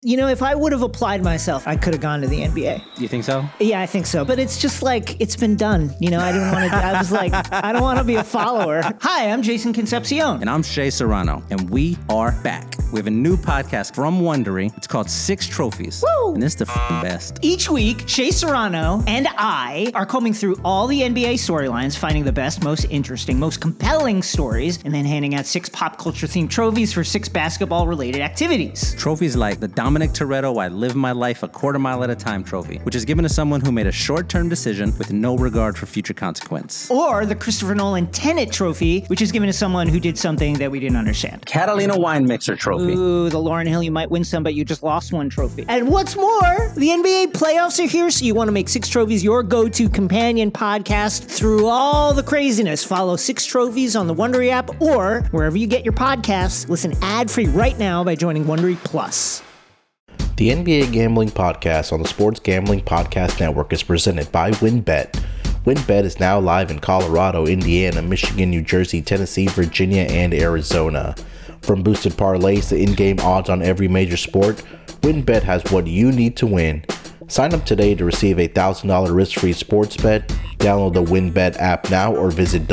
If I would have applied myself, I could have gone to the NBA. You think so? Yeah, I think so. But it's just like, it's been done. I didn't want to, I was like, I don't want to be a follower. Hi, I'm Jason Concepcion. And I'm Shea Serrano. And we are back. We have a new podcast from Wondery. It's called Six Trophies. Woo! And it's the best. Each week, Shea Serrano and I are combing through all the NBA storylines, finding the best, most interesting, most compelling stories, and then handing out 6 pop culture themed trophies for 6 basketball related activities. Trophies like the Dominic Toretto I Live My Life a Quarter Mile at a Time trophy, which is given to someone who made a short-term decision with no regard for future consequence. Or the Christopher Nolan Tenet trophy, which is given to someone who did something that we didn't understand. Catalina Wine Mixer trophy. Ooh, the Lauryn Hill, you might win some, but you just lost one trophy. And what's more, the NBA playoffs are here, so you want to make 6 Trophies your go-to companion podcast through all the craziness. Follow 6 Trophies on the Wondery app or wherever you get your podcasts. Listen ad-free right now by joining Wondery Plus. The NBA Gambling Podcast on the Sports Gambling Podcast Network is presented by WynnBET. WynnBET is now live in Colorado, Indiana, Michigan, New Jersey, Tennessee, Virginia, and Arizona. From boosted parlays to in-game odds on every major sport, WynnBET has what you need to win. Sign up today to receive a $1,000 risk-free sports bet. Download the WynnBET app now or visit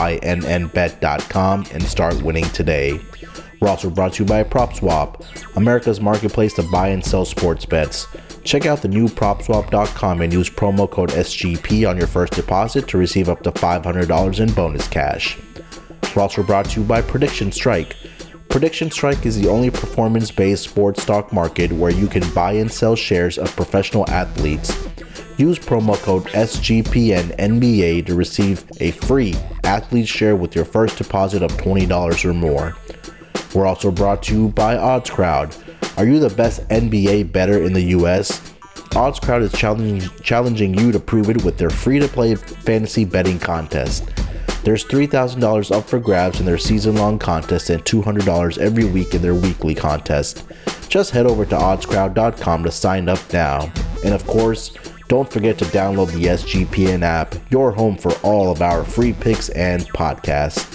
wynnbet.com and start winning today. We're also brought to you by PropSwap, America's marketplace to buy and sell sports bets. Check out the new PropSwap.com and use promo code SGP on your first deposit to receive up to $500 in bonus cash. We're also brought to you by Prediction Strike. Prediction Strike is the only performance-based sports stock market where you can buy and sell shares of professional athletes. Use promo code SGPNNBA to receive a free athlete share with your first deposit of $20 or more. We're also brought to you by OddsCrowd. Are you the best NBA bettor in the US? OddsCrowd is challenging you to prove it with their free-to-play fantasy betting contest. There's $3,000 up for grabs in their season-long contest and $200 every week in their weekly contest. Just head over to oddscrowd.com to sign up now. And of course, don't forget to download the SGPN app, your home for all of our free picks and podcasts.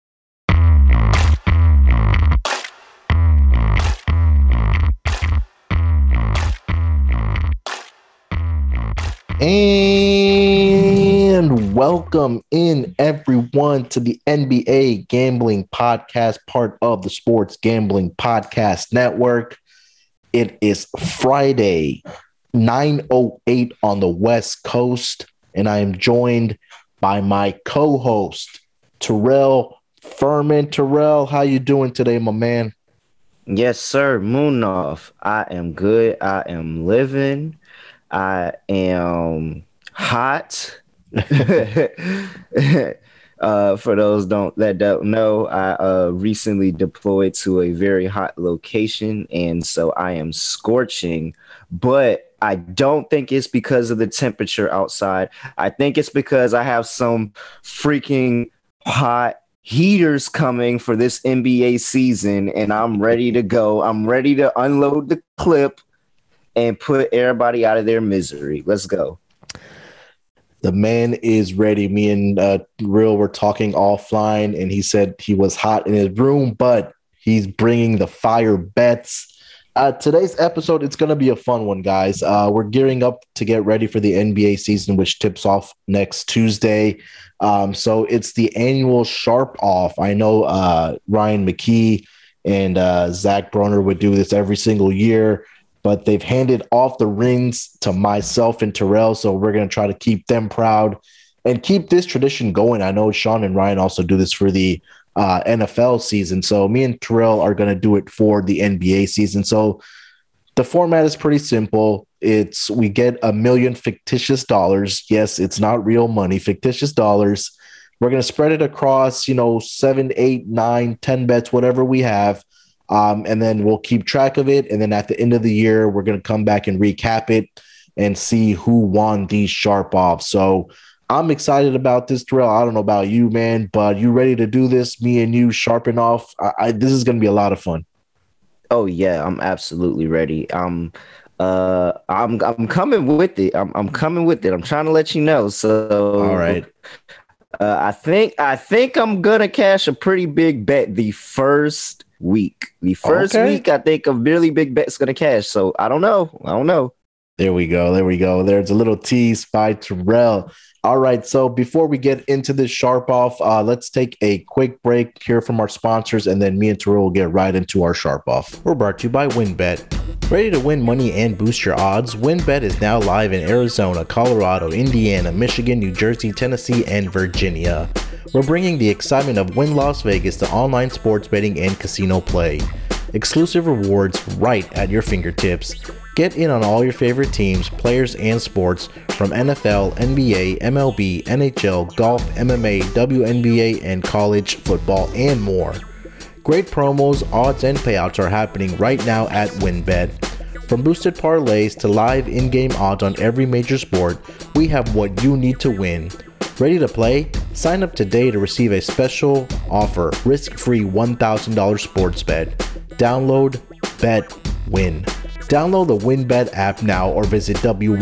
And welcome in everyone to the NBA Gambling Podcast, part of the Sports Gambling Podcast Network. It is Friday, 9:08 on the West Coast, and I am joined by my co-host, Terrell Furman. Terrell, how you doing today, my man? Yes, sir. Moonoff. I am good. I am living. I am hot. For those that don't know, I recently deployed to a very hot location, and so I am scorching. But I don't think it's because of the temperature outside. I think it's because I have some freaking hot heaters coming for this NBA season, and I'm ready to go. I'm ready to unload the clip and put everybody out of their misery. Let's go. The man is ready. Me and Real were talking offline, and he said he was hot in his room, but he's bringing the fire bets. Today's episode, it's going to be a fun one, guys. We're gearing up to get ready for the NBA season, which tips off next Tuesday. So it's the annual Sharp Off. I know Ryan McKee and Zach Broner would do this every single year, but they've handed off the rings to myself and Terrell, so we're going to try to keep them proud and keep this tradition going. I know Sean and Ryan also do this for the NFL season, so me and Terrell are going to do it for the NBA season. So the format is pretty simple. We get $1 million fictitious dollars. Yes, it's not real money, fictitious dollars. We're going to spread it across, 7, 8, 9, 10 bets, whatever we have. And then we'll keep track of it. And then at the end of the year, we're going to come back and recap it and see who won these Sharp Offs. So I'm excited about this, Terrell. I don't know about you, man, but you ready to do this? Me and you sharpen off. This is going to be a lot of fun. Oh yeah, I'm absolutely ready. I'm coming with it. I'm coming with it. I'm trying to let you know. So all right. I think I'm gonna cash a pretty big bet the first week. The first week, I think a really big bet's going to cash. So I don't know. There we go. There's a little tease by Terrell. All right, so before we get into this sharp off, let's take a quick break, hear from our sponsors, and then me and Terrell will get right into our sharp off. We're brought to you by WynnBET. Ready to win money and boost your odds? WynnBET is now live in Arizona, Colorado, Indiana, Michigan, New Jersey, Tennessee, and Virginia. We're bringing the excitement of Wynn Las Vegas to online sports betting and casino play. Exclusive rewards right at your fingertips. Get in on all your favorite teams, players, and sports from NFL, NBA, MLB, NHL, golf, MMA, WNBA, and college football, and more. Great promos, odds, and payouts are happening right now at WynnBET. From boosted parlays to live in-game odds on every major sport, we have what you need to win. Ready to play? Sign up today to receive a special offer, risk-free $1,000 sports bet. Download, bet, win. Download the WynnBET app now or visit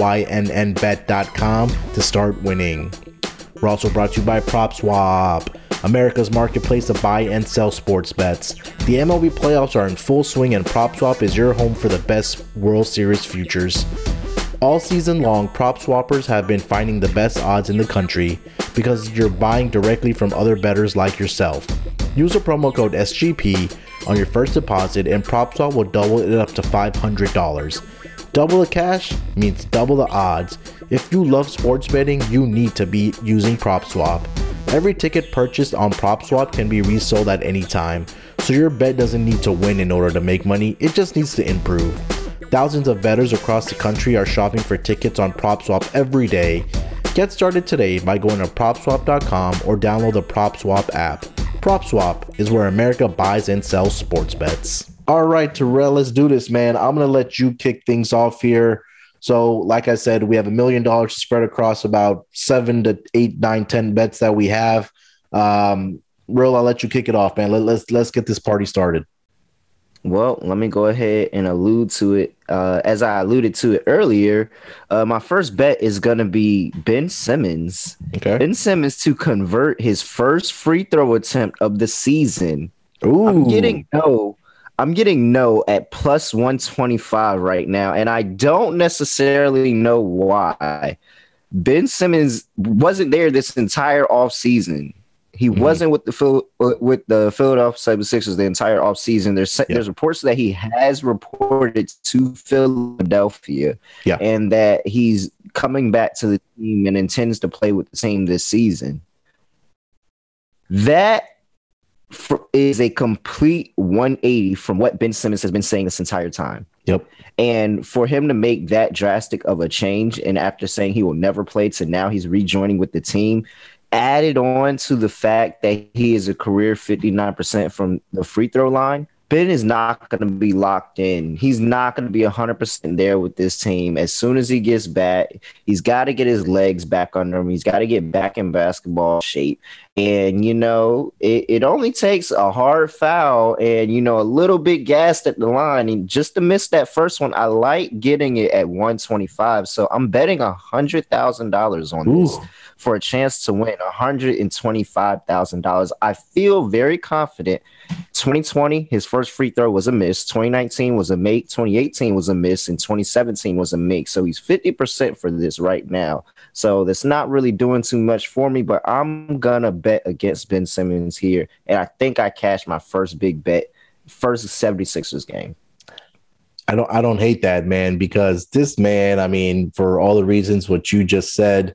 wynnbet.com to start winning. We're also brought to you by PropSwap, America's marketplace to buy and sell sports bets. The MLB playoffs are in full swing and PropSwap is your home for the best World Series futures. All season long, PropSwappers have been finding the best odds in the country because you're buying directly from other bettors like yourself. Use the promo code SGP on your first deposit and PropSwap will double it up to $500. Double the cash means double the odds. If you love sports betting, you need to be using PropSwap. Every ticket purchased on PropSwap can be resold at any time, so your bet doesn't need to win in order to make money, it just needs to improve. Thousands of bettors across the country are shopping for tickets on PropSwap every day. Get started today by going to PropSwap.com or download the PropSwap app. PropSwap is where America buys and sells sports bets. All right, Terrell, let's do this, man. I'm going to let you kick things off here. So, like I said, we have $1 million to spread across about 7 to 8, 9, 10 bets that we have. Real, I'll let you kick it off, man. Let's get this party started. Well, let me go ahead and allude to it. As I alluded to it earlier, my first bet is going to be Ben Simmons. Okay. Ben Simmons to convert his first free throw attempt of the season. Ooh. I'm getting no at plus 125 right now, and I don't necessarily know why. Ben Simmons wasn't there this entire offseason. He wasn't with the Philadelphia 76ers the entire offseason. There's reports that he has reported to Philadelphia and that he's coming back to the team and intends to play with the team this season. That is a complete 180 from what Ben Simmons has been saying this entire time. Yep. And for him to make that drastic of a change, and after saying he will never play to now he's rejoining with the team, added on to the fact that he is a career 59% from the free throw line, Ben is not going to be locked in. He's not going to be 100% there with this team. As soon as he gets back, he's got to get his legs back under him. He's got to get back in basketball shape. And, it only takes a hard foul and, a little bit gassed at the line. And just to miss that first one, I like getting it at 125. So I'm betting $100,000 on this for a chance to win $125,000. I feel very confident. 2020, his first free throw was a miss. 2019 was a make. 2018 was a miss. And 2017 was a make. So he's 50% for this right now. So that's not really doing too much for me, but I'm going to bet against Ben Simmons here. And I think I cashed my first big bet, first 76ers game. I don't hate that, man, because this man, I mean, for all the reasons what you just said,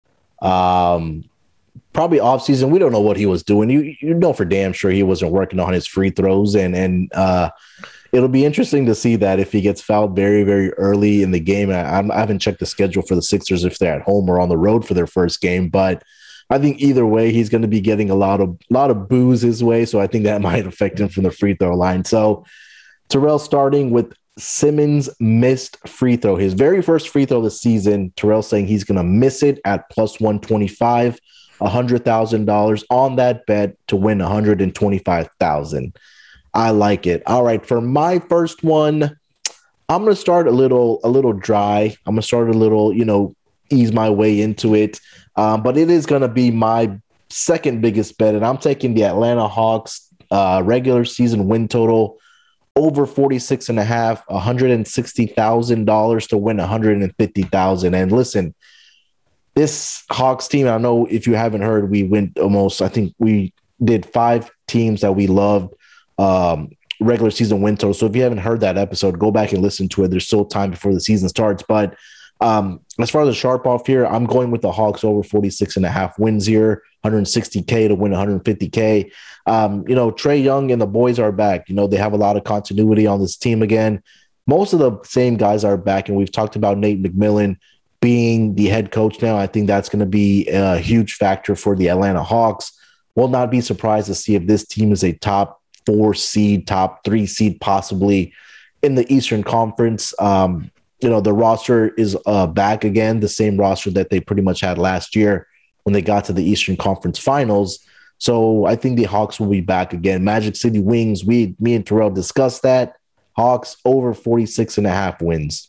probably off season, we don't know what he was doing. You know for damn sure he wasn't working on his free throws, and it'll be interesting to see that if he gets fouled very, very early in the game. I haven't checked the schedule for the Sixers if they're at home or on the road for their first game, but I think either way he's going to be getting a lot of boos his way, so I think that might affect him from the free throw line. So Terrell starting with Simmons missed free throw, his very first free throw of the season. Terrell saying he's going to miss it at plus 125, $100,000 on that bet to win $125,000. I like it. All right, for my first one, I'm going to start a little dry. I'm going to start a little, ease my way into it. But it is going to be my second biggest bet, and I'm taking the Atlanta Hawks Regular season win total over 46.5, $160,000 to win 150,000. And listen, this Hawks team, I know if you haven't heard, we went almost, I think we did 5 teams that we loved regular season win total. So if you haven't heard that episode, go back and listen to it. There's still time before the season starts. But as far as the sharp off here, I'm going with the Hawks over 46.5 wins here, 160K to win 150K. Trae Young and the boys are back. They have a lot of continuity on this team again. Most of the same guys are back, and we've talked about Nate McMillan being the head coach now. I think that's going to be a huge factor for the Atlanta Hawks. Will not be surprised to see if this team is a top 4 seed, top 3 seed, possibly in the Eastern Conference. The roster is back again, the same roster that they pretty much had last year when they got to the Eastern Conference Finals. So I think the Hawks will be back again. Magic City Wings, me and Terrell discussed that. Hawks over 46.5 wins.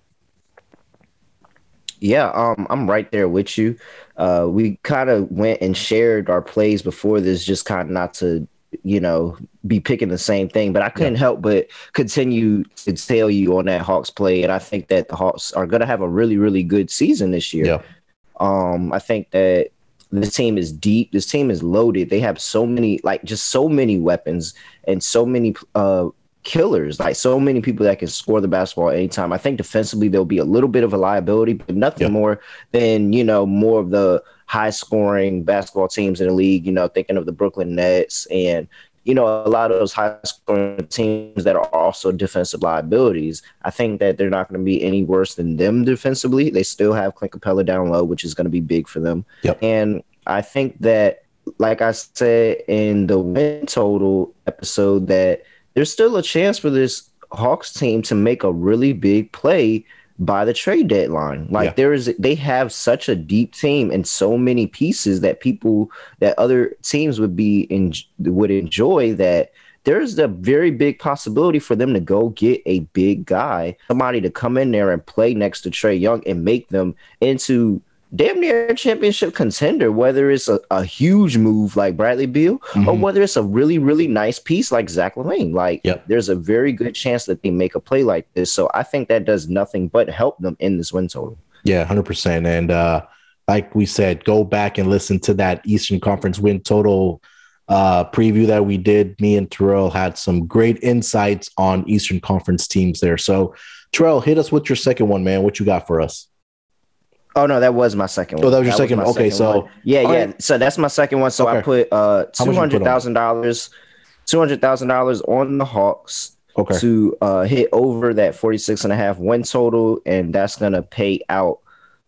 Yeah, I'm right there with you. We kind of went and shared our plays before this, just kind of not to, be picking the same thing, but I couldn't help but continue to tell you on that Hawks play. And I think that the Hawks are going to have a really, really good season this year. Yeah. I think that this team is deep. This team is loaded. They have so many weapons and so many killers, like so many people that can score the basketball anytime. I think defensively there'll be a little bit of a liability, but nothing more than, more of the high scoring basketball teams in the league, thinking of the Brooklyn Nets and, a lot of those high scoring teams that are also defensive liabilities. I think that they're not going to be any worse than them defensively. They still have Clint Capella down low, which is going to be big for them. Yep. And I think that, like I said in the win total episode, that there's still a chance for this Hawks team to make a really big play by the trade deadline. They have such a deep team and so many pieces that other teams would enjoy, that there's a very big possibility for them to go get a big guy, somebody to come in there and play next to Trae Young and make them into damn near a championship contender, whether it's a huge move like Bradley Beal or whether it's a really, really nice piece like Zach LaVine. There's a very good chance that they make a play like this. So I think that does nothing but help them in this win total. Yeah, 100%. And like we said, go back and listen to that Eastern Conference win total preview that we did. Me and Terrell had some great insights on Eastern Conference teams there. So Terrell, hit us with your second one, man. What you got for us? Oh, no, that was my second one. Oh, that was your second one. Okay, so. Yeah. Right. So that's my second one. So I put $200,000 on the Hawks to hit over that 46.5 win total, and that's going to pay out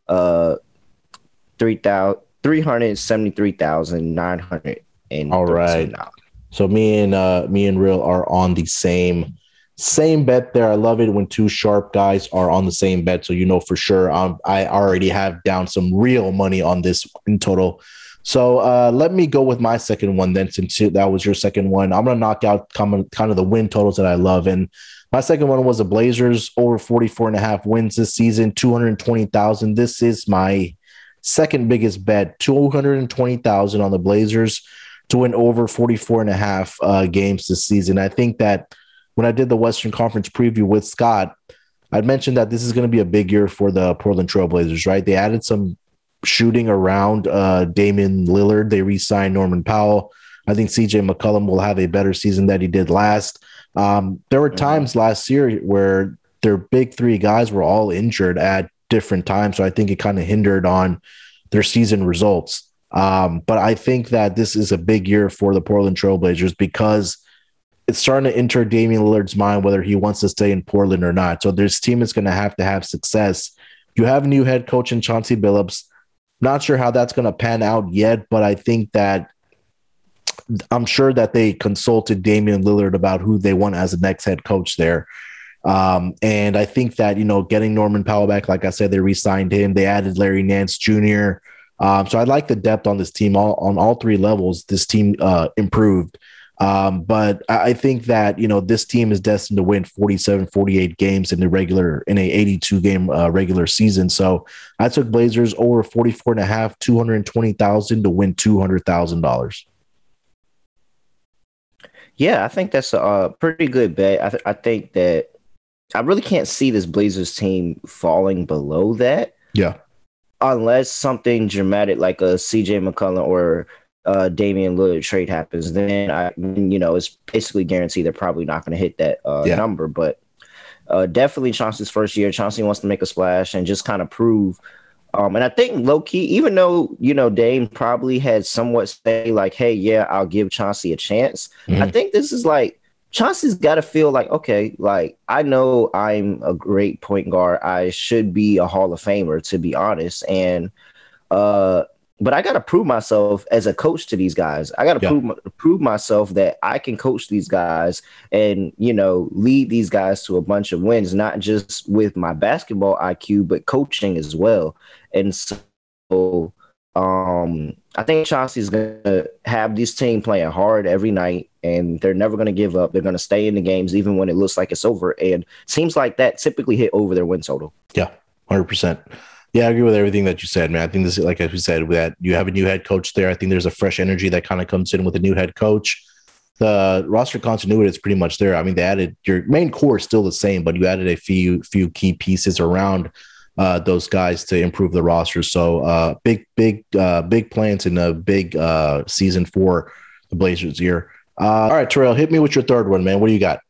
$373,900. All right. So me and Real are on the same bet there. I love it when two sharp guys are on the same bet. So, for sure, I already have down some real money on this in total. So let me go with my second one then, since that was your second one. I'm going to knock out kind of the win totals that I love. And my second one was the Blazers over 44.5 wins this season, 220,000. This is my second biggest bet, 220,000 on the Blazers to win over 44.5 games this season. I think that when I did the Western Conference preview with Scott, I'd mentioned that this is going to be a big year for the Portland Trail Blazers, right? They added some shooting around Damian Lillard. They re-signed Norman Powell. I think CJ McCollum will have a better season than he did last. There were times last year where their big 3 guys were all injured at different times, so I think it kind of hindered on their season results. But I think that this is a big year for the Portland Trail Blazers because it's starting to enter Damian Lillard's mind whether he wants to stay in Portland or not. So this team is going to have success. You have a new head coach in Chauncey Billups. Not sure how that's going to pan out yet, but I think that I'm sure that they consulted Damian Lillard about who they want as the next head coach there. And I think that, getting Norman Powell back, like I said, they re-signed him. They added Larry Nance Jr. So I like the depth on this team. On all 3 levels, this team improved. But I think that, this team is destined to win 47, 48 games in a 82 game regular season. So I took Blazers over 44.5, 220,000 to win $200,000. Yeah, I think that's a pretty good bet. I think that I really can't see this Blazers team falling below that. Yeah. Unless something dramatic like a CJ McCollum or Damian Lillard trade happens, then it's basically guaranteed they're probably not going to hit that number. But definitely Chauncey's first year. Chauncey wants to make a splash and just kind of prove. And I think low key, even though Dame probably had somewhat say like, "Hey, yeah, I'll give Chauncey a chance." Mm-hmm. I think this is like Chauncey's got to feel like, okay, like I know I'm a great point guard. I should be a Hall of Famer, to be honest. And but I got to prove myself as a coach to these guys. I got to prove myself that I can coach these guys and, lead these guys to a bunch of wins, not just with my basketball IQ, but coaching as well. And so I think Chauncey's going to have this team playing hard every night, and they're never going to give up. They're going to stay in the games even when it looks like it's over. And teams like that typically hit over their win total. Yeah, 100%. Yeah, I agree with everything that you said, man. I think this is, like as we said, that you have a new head coach there. I think there's a fresh energy that kind of comes in with a new head coach. The roster continuity is pretty much there. I mean, they added your main core is still the same, but you added a few key pieces around those guys to improve the roster. So big plans and a big season for the Blazers here. All right, Terrell, hit me with your third one, man. What do you got?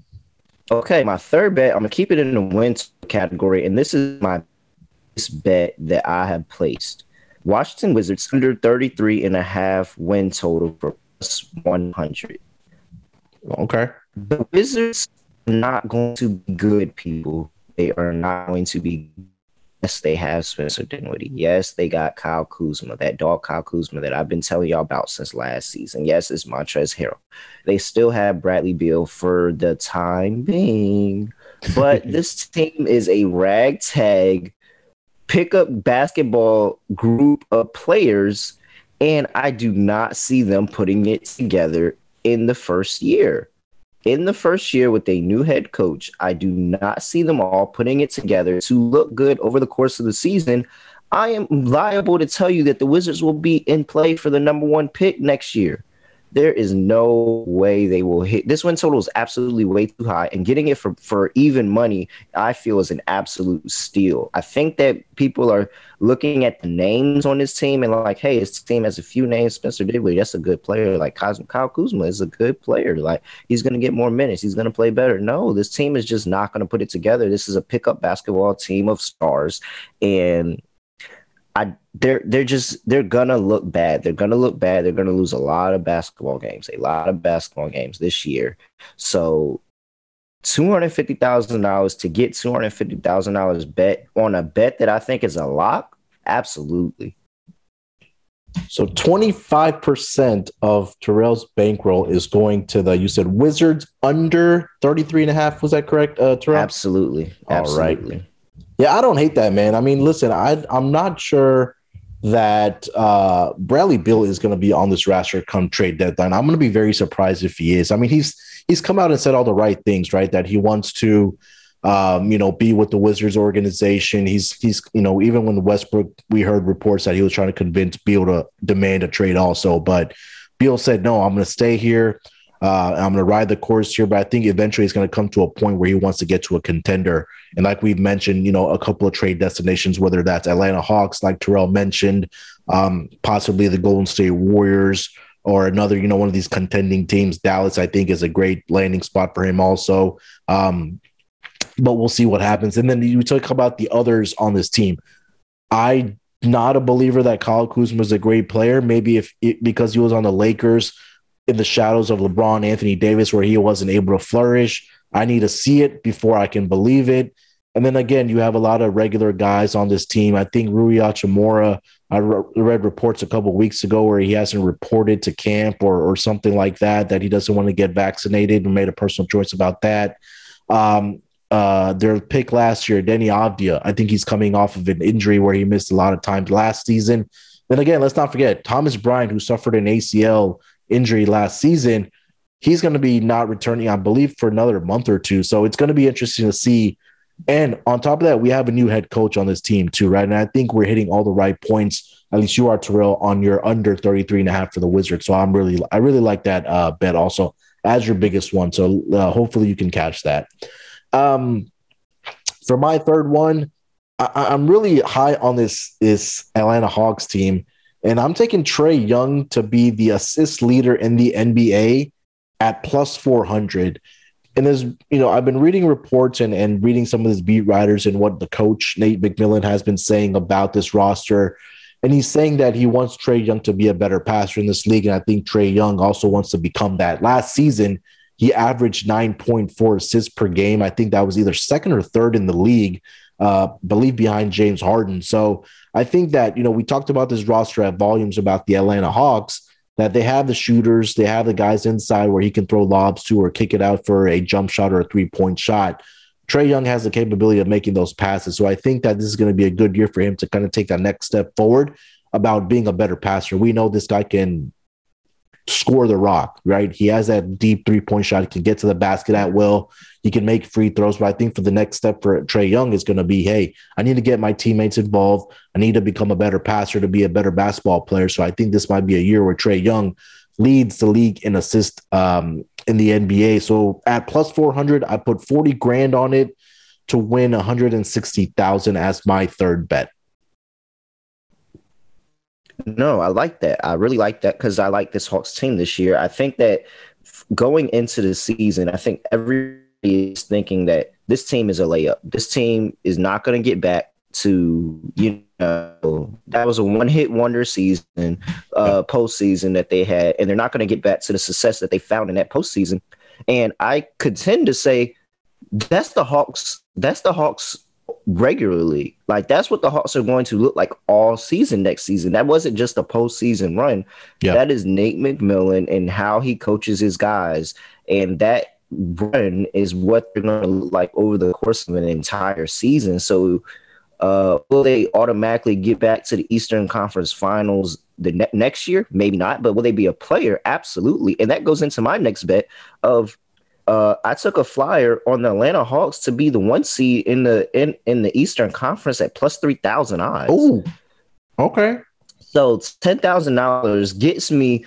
Okay, my third bet, I'm going to keep it in the win category, and this is my bet that I have placed. Washington Wizards under 33.5 win total for plus 100. Okay. The Wizards are not going to be good, people. They are not going to be. Yes, they have Spencer Dinwiddie. Yes, they got Kyle Kuzma, that dog Kyle Kuzma that I've been telling y'all about since last season. Yes, it's Montrezl Harrell. They still have Bradley Beal for the time being. But this team is a ragtag pickup basketball group of players, and I do not see them putting it together in the first year. In the first year with a new head coach, I do not see them all putting it together to look good over the course of the season. I am liable to tell you that the Wizards will be in play for the number 1 pick next year. There is no way they will hit. This win total is absolutely way too high, and getting it for even money, I feel, is an absolute steal. I think that people are looking at the names on this team and like, hey, this team has a few names. Spencer Dinwiddie, that's a good player. Like Kyle Kuzma is a good player. Like he's going to get more minutes. He's going to play better. No, this team is just not going to put it together. This is a pickup basketball team of stars, and they're gonna look bad. They're gonna look bad. They're gonna lose a lot of basketball games this year. So $250,000 to get $250,000 bet on a bet that I think is a lock. Absolutely. So 25% of Terrell's bankroll is going to you said Wizards under 33.5. Was that correct, Terrell? Absolutely. All right. Yeah, I don't hate that, man. I mean, listen, I'm not sure that Bradley Beal is going to be on this roster come trade deadline. I'm going to be very surprised if he is. I mean, he's come out and said all the right things, right? That he wants to, be with the Wizards organization. He's even when Westbrook, we heard reports that he was trying to convince Beal to demand a trade also, but Beal said, no, I'm going to stay here. I'm going to ride the course here, but I think eventually it's going to come to a point where he wants to get to a contender. And like we've mentioned, a couple of trade destinations, whether that's Atlanta Hawks, like Terrell mentioned, possibly the Golden State Warriors, or another, one of these contending teams. Dallas, I think, is a great landing spot for him also. But we'll see what happens. And then you talk about the others on this team. I'm not a believer that Kyle Kuzma is a great player. Maybe because he was on the Lakers in the shadows of LeBron, Anthony Davis, where he wasn't able to flourish. I need to see it before I can believe it. And then again, you have a lot of regular guys on this team. I think Rui Hachimura, I read reports a couple of weeks ago where he hasn't reported to camp or something like that he doesn't want to get vaccinated and made a personal choice about that. Their pick last year, Denny Avdia, I think he's coming off of an injury where he missed a lot of time last season. Then again, let's not forget Thomas Bryant, who suffered an ACL injury last season. He's going to be not returning, I believe, for another month or two. So it's going to be interesting to see. And on top of that, we have a new head coach on this team too, right? And I think we're hitting all the right points. At least you are, Terrell, on your under 33.5 for the Wizards. So I really like that bet also. as your biggest one. So hopefully you can catch that. For my third one, I'm really high on this Atlanta Hawks team, and I'm taking Trae Young to be the assist leader in the NBA at plus 400. And there's, I've been reading reports and reading some of these beat writers and what the coach, Nate McMillan, has been saying about this roster. And he's saying that he wants Trae Young to be a better passer in this league. And I think Trae Young also wants to become that. Last season, he averaged 9.4 assists per game. I think that was either second or third in the league, believe behind James Harden. So I think that, we talked about this roster at volumes about the Atlanta Hawks, that they have the shooters, they have the guys inside where he can throw lobs to or kick it out for a jump shot or a three-point shot. Trae Young has the capability of making those passes. So I think that this is going to be a good year for him to kind of take that next step forward about being a better passer. We know this guy can score the rock, right? He has that deep three-point shot. He can get to the basket at will. He can make free throws. But I think for the next step for Trae Young is going to be, hey, I need to get my teammates involved. I need to become a better passer to be a better basketball player. So I think this might be a year where Trae Young leads the league in assist in the NBA. So at plus 400, I put 40 grand on it to win 160,000 as my third bet. No, I like that. I really like that because I like this Hawks team this year. I think that going into the season, I think everybody is thinking that this team is a layup. This team is not going to get back to, that was a one-hit wonder season, postseason that they had, and they're not going to get back to the success that they found in that postseason. And I could tend to say that's the Hawks regularly. Like, that's what the Hawks are going to look like all season next season. That wasn't just a postseason run. Yeah. That is Nate McMillan and how he coaches his guys. And that run is what they're going to look like over the course of an entire season. So will they automatically get back to the Eastern Conference Finals the next year? Maybe not, but will they be a player? Absolutely. And that goes into my next bet of I took a flyer on the Atlanta Hawks to be the 1 seed in the Eastern Conference at plus 3,000 odds. Oh, okay. So $10,000 gets me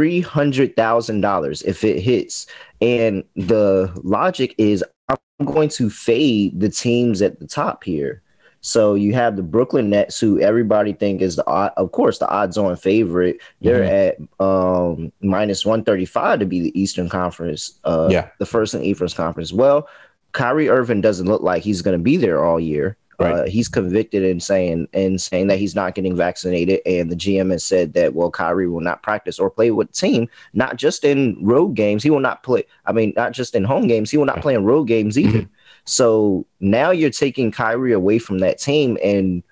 $300,000 if it hits. And the logic is I'm going to fade the teams at the top here. So you have the Brooklyn Nets, who everybody think is the odds-on favorite. They're at minus 135 to be the Eastern Conference, the first in the Eastern Conference. Well, Kyrie Irving doesn't look like he's going to be there all year. Right. He's convicted in saying that he's not getting vaccinated, and the GM has said that Kyrie will not practice or play with the team, not just in road games. He will not play. I mean, not just in home games. He will not play in road games either. So now you're taking Kyrie away from that team. And,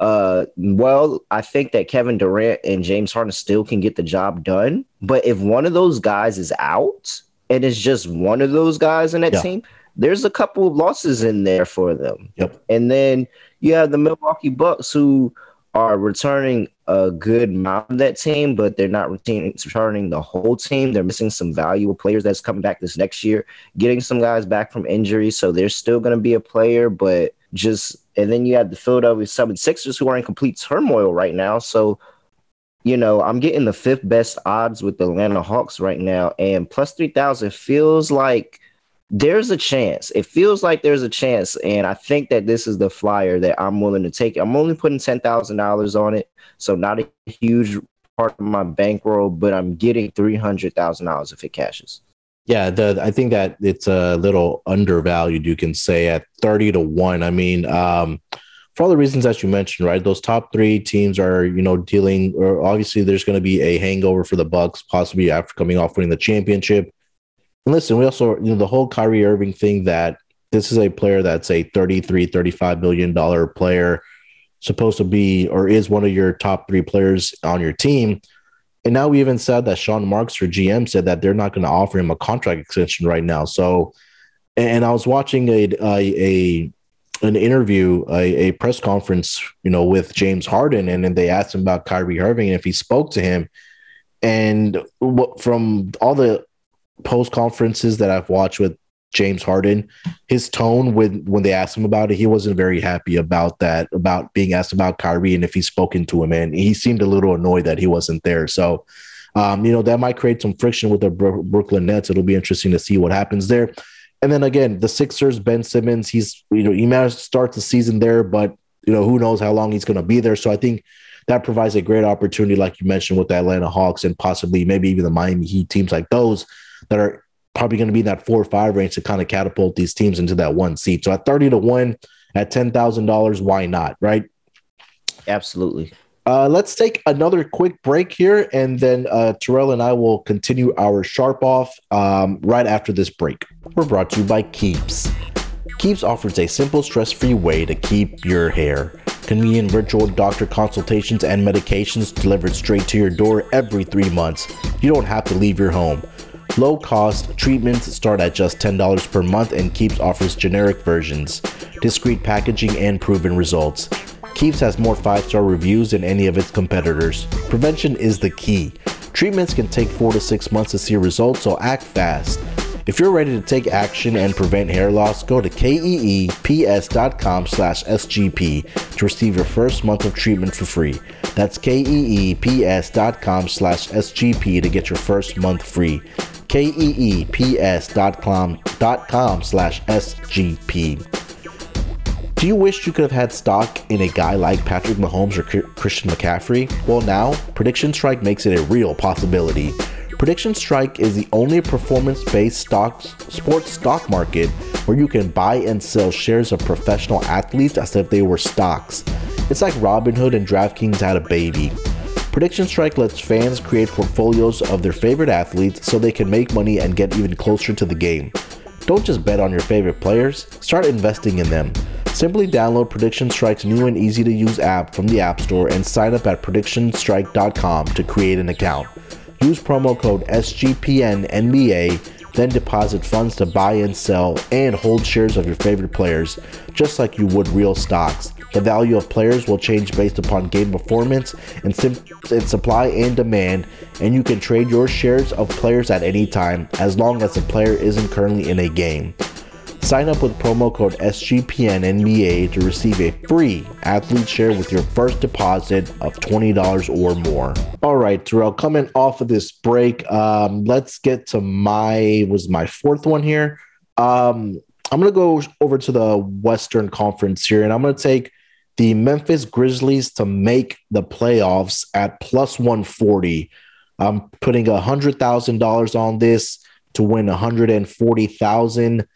I think that Kevin Durant and James Harden still can get the job done. But if one of those guys is out and it's just one of those guys in that team, there's a couple of losses in there for them. Yep. And then you have the Milwaukee Bucks, who are returning a good amount of that team, but they're not returning the whole team. They're missing some valuable players that's coming back this next year, getting some guys back from injury. So they're still going to be a player, but and then you have the Philadelphia 76ers, who are in complete turmoil right now. So, I'm getting the fifth best odds with the Atlanta Hawks right now, and plus 3,000 feels like there's a chance. It feels like there's a chance, and I think that this is the flyer that I'm willing to take. I'm only putting $10,000 on it, so not a huge part of my bankroll, but I'm getting $300,000 if it cashes. Yeah, I think that it's a little undervalued, you can say, at 30 to 1. I mean, for all the reasons that you mentioned, right? Those top three teams are, dealing, or obviously there's going to be a hangover for the Bucks, possibly after coming off winning the championship. And listen, we also, the whole Kyrie Irving thing, that this is a player that's a $35 million player, supposed to be or is one of your top three players on your team. And now we even said that Sean Marks, your GM, said that they're not going to offer him a contract extension right now. So, and I was watching an interview, a press conference, with James Harden, and then they asked him about Kyrie Irving and if he spoke to him. And from all the post conferences that I've watched with James Harden, his tone when they asked him about it, he wasn't very happy about that, about being asked about Kyrie and if he's spoken to him, and he seemed a little annoyed that he wasn't there. So That might create some friction with the Brooklyn Nets. It'll be interesting to see what happens there. And then again, the Sixers, Ben Simmons, he might start the season there, but who knows how long he's going to be there. So I think that provides a great opportunity, like you mentioned, with the Atlanta Hawks and possibly maybe even the Miami Heat, teams like those that are probably going to be in that 4 or 5 range to kind of catapult these teams into that 1 seed. So at 30-1 at $10,000, why not, right? Absolutely. Let's take another quick break here, and then Terrell and I will continue our sharp off right after this break. We're brought to you by Keeps. Keeps offers a simple, stress-free way to keep your hair. Convenient virtual doctor consultations and medications delivered straight to your door every 3 months. You don't have to leave your home. Low-cost treatments start at just $10 per month, and Keeps offers generic versions, discreet packaging, and proven results. Keeps has more 5-star reviews than any of its competitors. Prevention is the key. Treatments can take 4 to 6 months to see results, so act fast. If you're ready to take action and prevent hair loss, go to keeps.com/SGP to receive your first month of treatment for free. That's keeps.com/SGP to get your first month free. keeps.com/SGP. Do you wish you could have had stock in a guy like Patrick Mahomes or Christian McCaffrey? Well, now, Prediction Strike makes it a real possibility. Prediction Strike is the only performance-based sports stock market where you can buy and sell shares of professional athletes as if they were stocks. It's like Robinhood and DraftKings had a baby. Prediction Strike lets fans create portfolios of their favorite athletes so they can make money and get even closer to the game. Don't just bet on your favorite players, start investing in them. Simply download Prediction Strike's new and easy-to-use app from the App Store and sign up at PredictionStrike.com to create an account. Use promo code SGPNNBA, then deposit funds to buy and sell and hold shares of your favorite players, just like you would real stocks. The value of players will change based upon game performance and supply and demand, and you can trade your shares of players at any time as long as the player isn't currently in a game. Sign up with promo code SGPNNBA to receive a free athlete share with your first deposit of $20 or more. All right, Terrell, coming off of this break, let's get to my 4th one here. I'm going to go over to the Western Conference here, and I'm going to take the Memphis Grizzlies to make the playoffs at plus 140. I'm putting $100,000 on this to win $140,000.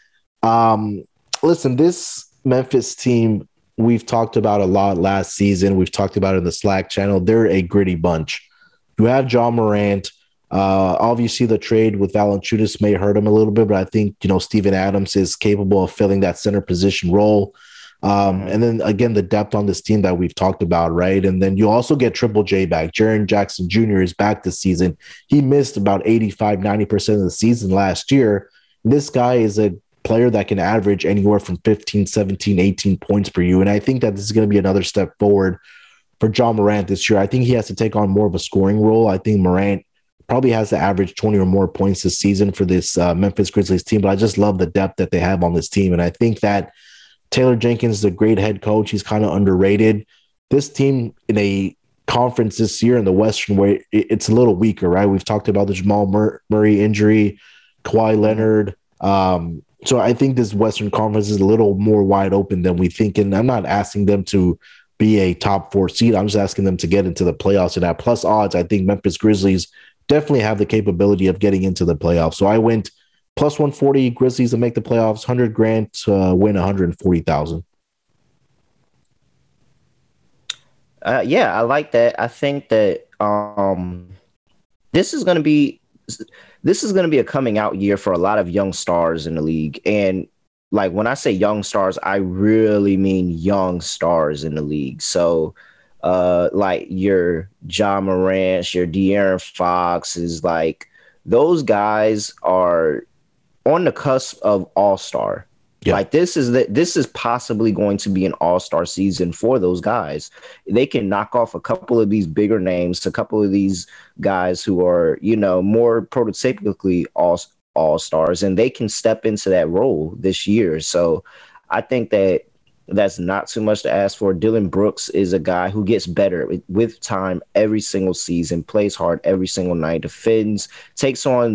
Listen, this Memphis team, we've talked about a lot last season. We've talked about it in the Slack channel. They're a gritty bunch. You have Ja Morant. Obviously, the trade with Valanciunas may hurt him a little bit, but I think, Steven Adams is capable of filling that center position role. And then, again, the depth on this team that we've talked about, right? And then you also get Triple J back. Jaren Jackson Jr. is back this season. He missed about 85-90% of the season last year. This guy is a player that can average anywhere from 15, 17, 18 points per year. And I think that this is going to be another step forward for Ja Morant this year. I think he has to take on more of a scoring role. I think Morant probably has to average 20 or more points this season for this Memphis Grizzlies team. But I just love the depth that they have on this team. And I think that Taylor Jenkins is a great head coach. He's kind of underrated. This team in a conference this year in the Western where it's a little weaker, right? We've talked about the Jamal Murray injury, Kawhi Leonard. So I think this Western Conference is a little more wide open than we think. And I'm not asking them to be a top 4 seed. I'm just asking them to get into the playoffs. And at plus odds, I think Memphis Grizzlies definitely have the capability of getting into the playoffs. So I went plus 140 Grizzlies to make the playoffs, $100,000 to win $140,000. Yeah, I like that. I think that this is going to be a coming out year for a lot of young stars in the league. And like when I say young stars, I really mean young stars in the league. So like your Ja Morant, your De'Aaron Fox is like those guys are on the cusp of all-star. Yeah. Like this is possibly going to be an all-star season for those guys. They can knock off a couple of these bigger names, a couple of these guys who are, more prototypically all-stars, and they can step into that role this year. So I think that That's not too much to ask for. Dylan Brooks is a guy who gets better with time every single season, plays hard every single night, defends, takes on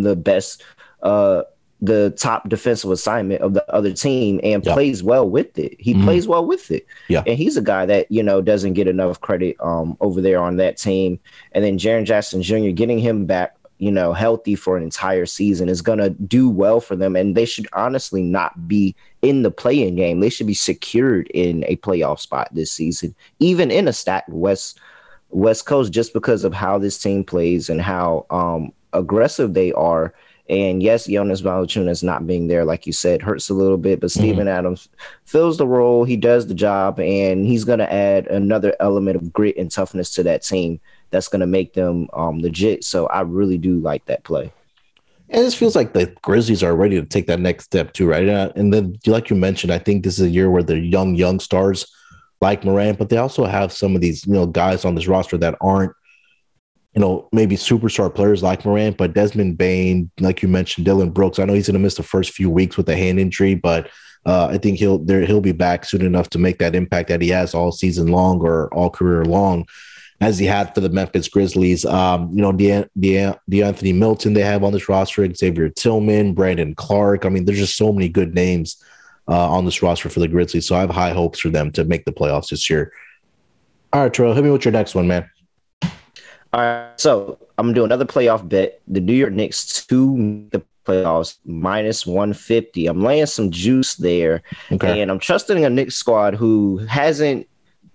the top defensive assignment of the other team and plays well with it. He plays well with it. Yeah. And he's a guy that, doesn't get enough credit over there on that team. And then Jaren Jackson Jr., getting him back, healthy for an entire season is going to do well for them. And they should honestly not be in the play-in game. They should be secured in a playoff spot this season, even in a stacked West Coast, just because of how this team plays and how aggressive they are. And yes, Jonas Valanciunas not being there, like you said, hurts a little bit, but Steven Adams fills the role. He does the job, and he's going to add another element of grit and toughness to that team that's going to make them legit. So I really do like that play. And this feels like the Grizzlies are ready to take that next step too, right? And then, like you mentioned, I think this is a year where they're young stars like Morant, but they also have some of these, guys on this roster that aren't, maybe superstar players like Morant, but Desmond Bane, like you mentioned, Dylan Brooks. I know he's going to miss the first few weeks with a hand injury, but I think he'll be back soon enough to make that impact that he has all season long or all career long, as he had for the Memphis Grizzlies. DeAnthony Milton they have on this roster, Xavier Tillman, Brandon Clark. I mean, there's just so many good names on this roster for the Grizzlies. So I have high hopes for them to make the playoffs this year. All right, Terrell, hit me with your next one, man. All right, so I'm going to do another playoff bet. The New York Knicks to make the playoffs, -150. I'm laying some juice there, and I'm trusting a Knicks squad who hasn't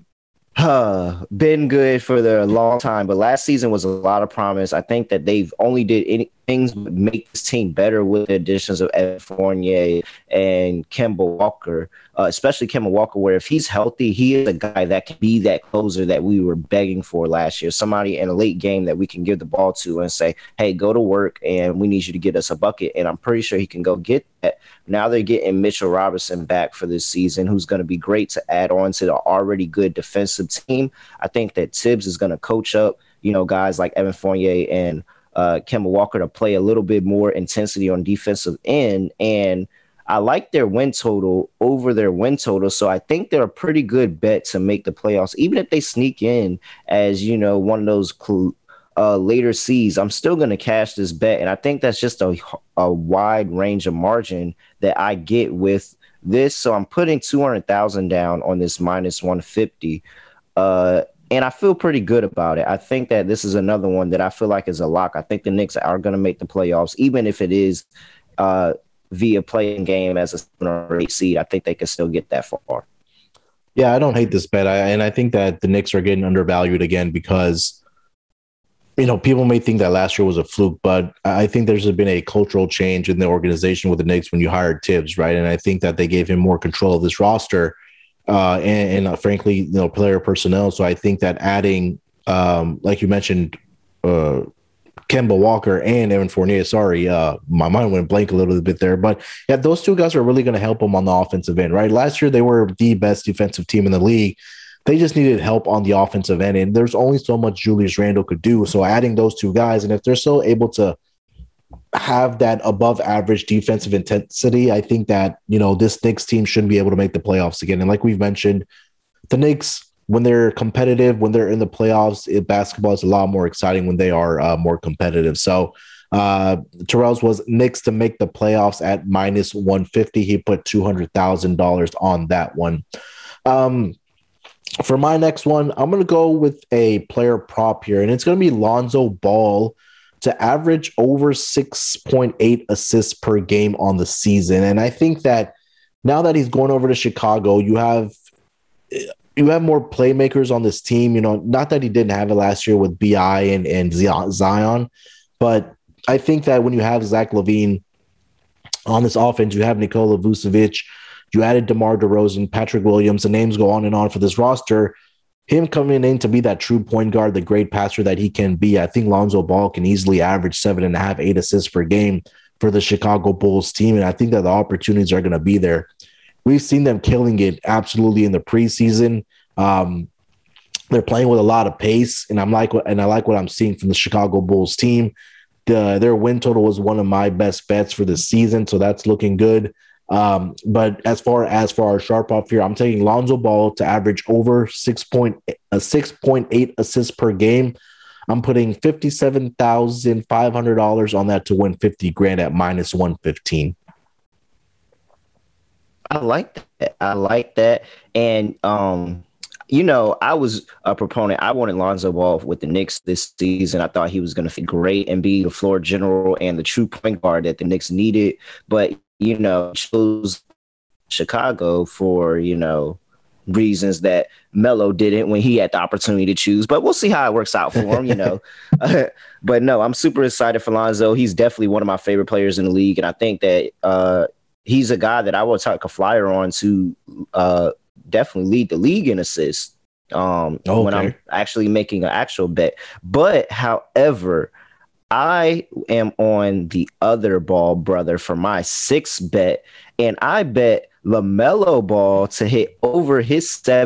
been good for a long time, but last season was a lot of promise. I think that they've only did things but make this team better with the additions of Evan Fournier and Kemba Walker, especially Kemba Walker, where if he's healthy, he is a guy that can be that closer that we were begging for last year, somebody in a late game that we can give the ball to and say, hey, go to work and we need you to get us a bucket. And I'm pretty sure he can go get that. Now they're getting Mitchell Robinson back for this season, who's going to be great to add on to the already good defensive team. I think that Tibbs is going to coach up, guys like Evan Fournier and Kemba Walker to play a little bit more intensity on defensive end. And I like their win total over their win total. So I think they're a pretty good bet to make the playoffs, even if they sneak in as, one of those later seeds. I'm still going to cash this bet. And I think that's just a wide range of margin that I get with this. So I'm putting 200,000 down on this -150. And I feel pretty good about it. I think that this is another one that I feel like is a lock. I think the Knicks are going to make the playoffs, even if it is via playing game as a 7 or 8 seed. I think they can still get that far. Yeah, I don't hate this bet. And I think that the Knicks are getting undervalued again because, people may think that last year was a fluke, but I think there's been a cultural change in the organization with the Knicks when you hired Tibbs, right? And I think that they gave him more control of this roster. And frankly, player personnel. So I think that adding, like you mentioned, Kemba Walker and Evan Fournier, my mind went blank a little bit there. But yeah, those two guys are really going to help them on the offensive end, right? Last year, they were the best defensive team in the league. They just needed help on the offensive end. And there's only so much Julius Randle could do. So adding those two guys, and if they're still able to have that above average defensive intensity, I think that, this Knicks team should be able to make the playoffs again. And like we've mentioned, the Knicks, when they're competitive, when they're in the playoffs, basketball is a lot more exciting when they are more competitive. So Terrell's was Knicks to make the playoffs at -150. He put $200,000 on that one. For my next one, I'm going to go with a player prop here, and it's going to be Lonzo Ball to average over 6.8 assists per game on the season. And I think that now that he's going over to Chicago, you have more playmakers on this team. Not that he didn't have it last year with BI and Zion, but I think that when you have Zach LaVine on this offense, you have Nikola Vucevic, you added DeMar DeRozan, Patrick Williams, the names go on and on for this roster. Him coming in to be that true point guard, the great passer that he can be, I think Lonzo Ball can easily average 7.5, 8 assists per game for the Chicago Bulls team. And I think that the opportunities are going to be there. We've seen them killing it absolutely in the preseason. They're playing with a lot of pace, and I like what I'm seeing from the Chicago Bulls team. Their win total was one of my best bets for this season, so that's looking good. But as far as for our sharp off here, I'm taking Lonzo Ball to average over 6.8 assists per game. I'm putting $57,500 on that to win 50 grand at minus 115. I like that. And, I was a proponent. I wanted Lonzo Ball with the Knicks this season. I thought he was going to fit great and be the floor general and the true point guard that the Knicks needed. But, chose Chicago for, reasons that Melo didn't when he had the opportunity to choose. But we'll see how it works out for him, But no, I'm super excited for Lonzo. He's definitely one of my favorite players in the league. And I think that he's a guy that I will take a flyer on to definitely lead the league in assists when I'm actually making an actual bet. But however, I am on the other Ball brother for my 6th bet, and I bet LaMelo Ball to hit over his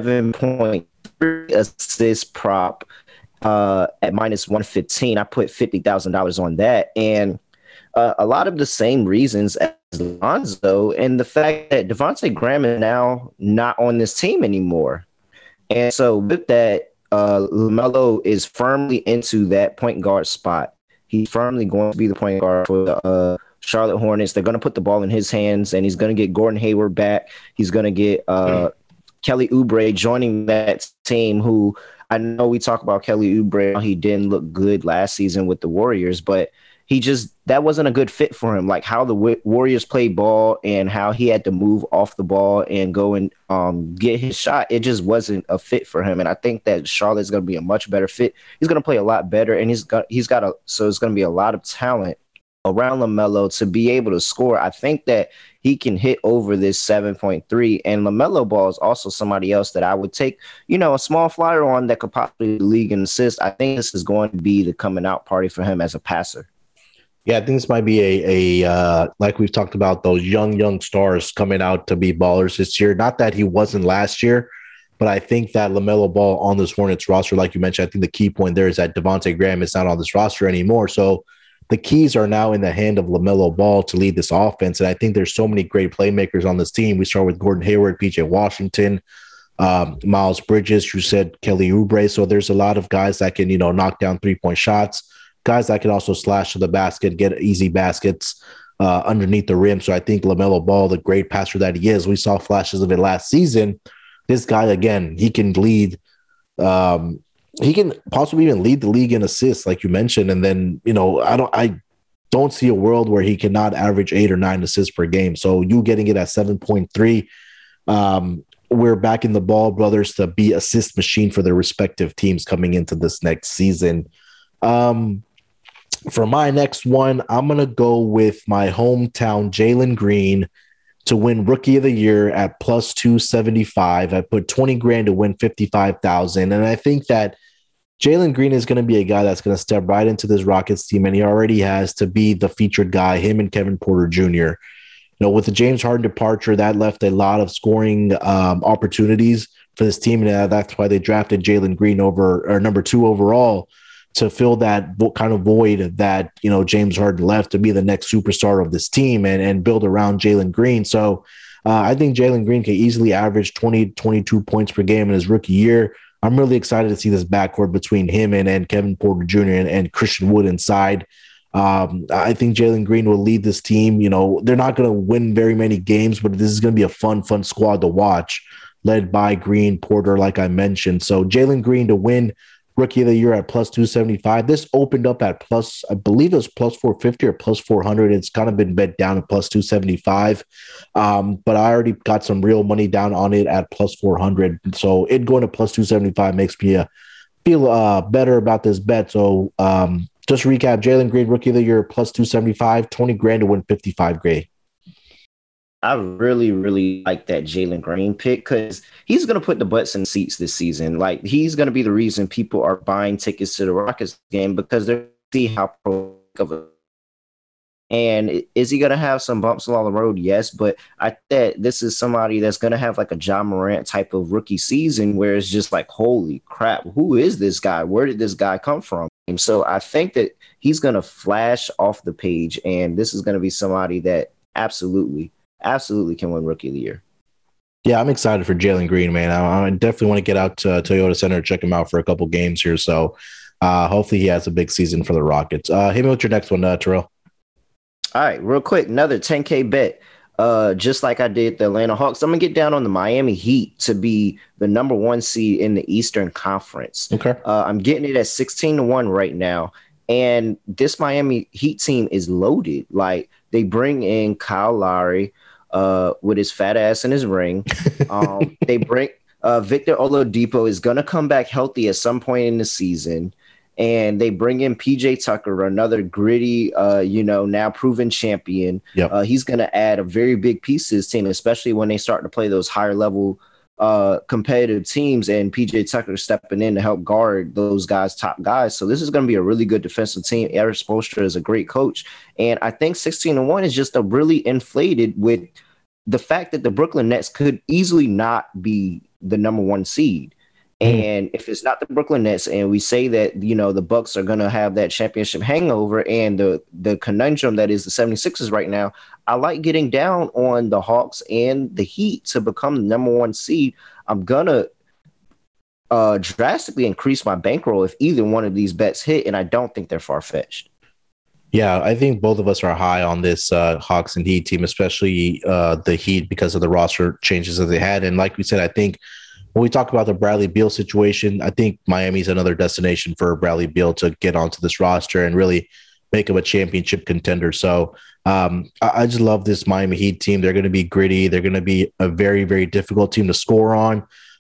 7.3 assist prop at minus 115. I put $50,000 on that, and a lot of the same reasons as Lonzo, and the fact that Devontae Graham is now not on this team anymore. And so with that, LaMelo is firmly into that point guard spot. He's firmly going to be the point guard for the Charlotte Hornets. They're going to put the ball in his hands, and he's going to get Gordon Hayward back. He's going to get Kelly Oubre joining that team, who I know we talk about Kelly Oubre. He didn't look good last season with the Warriors, but that wasn't a good fit for him. Like how the Warriors play ball and how he had to move off the ball and go and get his shot. It just wasn't a fit for him. And I think that Charlotte's going to be a much better fit. He's going to play a lot better, and so it's going to be a lot of talent around LaMelo to be able to score. I think that he can hit over this 7.3, and LaMelo Ball is also somebody else that I would take, a small flyer on that could possibly league and assist. I think this is going to be the coming out party for him as a passer. Yeah, I think this might be a like we've talked about, those young stars coming out to be ballers this year. Not that he wasn't last year, but I think that LaMelo Ball on this Hornets roster, like you mentioned, I think the key point there is that Devontae Graham is not on this roster anymore. So the keys are now in the hand of LaMelo Ball to lead this offense. And I think there's so many great playmakers on this team. We start with Gordon Hayward, PJ Washington, Miles Bridges, you said Kelly Oubre. So there's a lot of guys that can, knock down 3-point shots. Guys that can also slash to the basket, get easy baskets underneath the rim. So I think LaMelo Ball, the great passer that he is, we saw flashes of it last season. This guy, again, he can lead. He can possibly even lead the league in assists, like you mentioned. And then, I don't see a world where he cannot average 8 or 9 assists per game. So you getting it at 7.3. We're backing the Ball brothers to be assist machine for their respective teams coming into this next season. For my next one, I'm going to go with my hometown Jalen Green to win Rookie of the Year at plus 275. I put 20 grand to win 55,000. And I think that Jalen Green is going to be a guy that's going to step right into this Rockets team, and he already has, to be the featured guy, him and Kevin Porter Jr. With the James Harden departure, that left a lot of scoring opportunities for this team, and that's why they drafted Jalen Green number 2 overall, to fill that kind of void that, James Harden left, to be the next superstar of this team and build around Jalen Green. So I think Jalen Green can easily average 20, 22 points per game in his rookie year. I'm really excited to see this backcourt between him and Kevin Porter Jr. and Christian Wood inside. I think Jalen Green will lead this team. They're not going to win very many games, but this is going to be a fun squad to watch, led by Green, Porter, like I mentioned. So Jalen Green to win Rookie of the Year at plus 275. This opened up at plus, I believe it was plus 450 or plus 400. It's kind of been bet down at plus 275. But I already got some real money down on it at plus 400. So it going to plus 275 makes me feel better about this bet. So just to recap, Jalen Green, Rookie of the Year, plus 275, 20 grand to win 55 grand. I really, really like that Jalen Green pick, because he's going to put the butts in seats this season. Like, he's going to be the reason people are buying tickets to the Rockets game, because they see how pro of a. And is he going to have some bumps along the road? Yes, but I think this is somebody that's going to have like a John Morant type of rookie season, where it's just like, holy crap, who is this guy? Where did this guy come from? And so I think that he's going to flash off the page, and this is going to be somebody that absolutely absolutely can win Rookie of the Year. Yeah, I'm excited for Jalen Green, man. I definitely want to get out to Toyota Center, check him out for a couple games here. So hopefully he has a big season for the Rockets. Hit me with your next one, Terrell. All right, real quick, another 10K bet. Just like I did the Atlanta Hawks, I'm going to get down on the Miami Heat to be the number 1 seed in the Eastern Conference. Okay. I'm getting it at 16-1 right now. And this Miami Heat team is loaded. Like, they bring in Kyle Lowry with his fat ass and his ring. They bring Victor Oladipo is going to come back healthy at some point in the season. And they bring in PJ Tucker, another gritty, now proven champion. Yep. He's going to add a very big piece to his team, especially when they start to play those higher level competitive teams, and PJ Tucker stepping in to help guard those guys, top guys. So this is going to be a really good defensive team. Eric Spoelstra is a great coach. And I think 16-1 is just a really inflated with the fact that the Brooklyn Nets could easily not be the number 1 seed. And if it's not the Brooklyn Nets, and we say that, the Bucks are going to have that championship hangover and the conundrum that is the 76ers right now, I like getting down on the Hawks and the Heat to become the number 1 seed. I'm going to drastically increase my bankroll if either one of these bets hit, and I don't think they're far-fetched. Yeah, I think both of us are high on this Hawks and Heat team, especially the Heat because of the roster changes that they had. And like we said, I think when we talk about the Bradley Beal situation, I think Miami's another destination for Bradley Beal to get onto this roster and really make him a championship contender. So I just love this Miami Heat team. They're going to be gritty. They're going to be a very, very difficult team to score on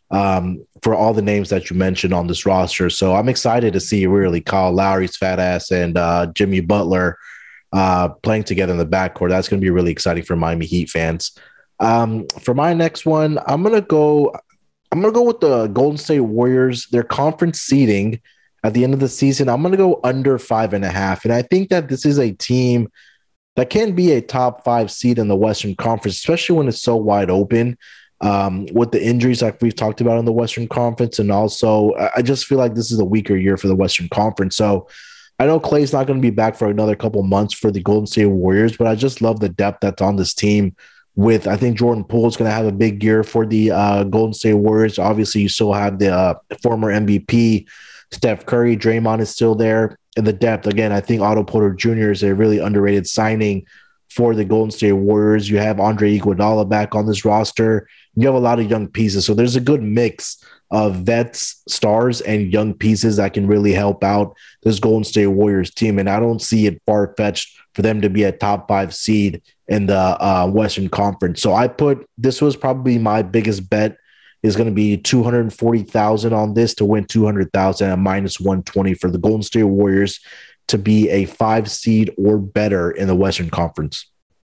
for all the names that you mentioned on this roster. So I'm excited to see really Kyle Lowry's fat ass and Jimmy Butler playing together in the backcourt. That's going to be really exciting for Miami Heat fans. For my next one, I'm going to go with the Golden State Warriors. Their conference seeding at the end of the season, I'm going to go under 5.5. And I think that this is a team that can be a top 5 seed in the Western Conference, especially when it's so wide open with the injuries like we've talked about in the Western Conference. And also, I just feel like this is a weaker year for the Western Conference. So I know Klay's not going to be back for another couple months for the Golden State Warriors, but I just love the depth that's on this team. I think Jordan Poole is going to have a big year for the Golden State Warriors. Obviously, you still have the former MVP, Steph Curry. Draymond is still there. And the depth, again, I think Otto Porter Jr. is a really underrated signing for the Golden State Warriors. You have Andre Iguodala back on this roster. You have a lot of young pieces. So there's a good mix of vets, stars, and young pieces that can really help out this Golden State Warriors team. And I don't see it far-fetched for them to be a top 5 seed in the Western Conference. So this was probably my biggest bet, is going to be 240,000 on this to win 200,000 at -120 for the Golden State Warriors to be a 5 seed or better in the Western Conference.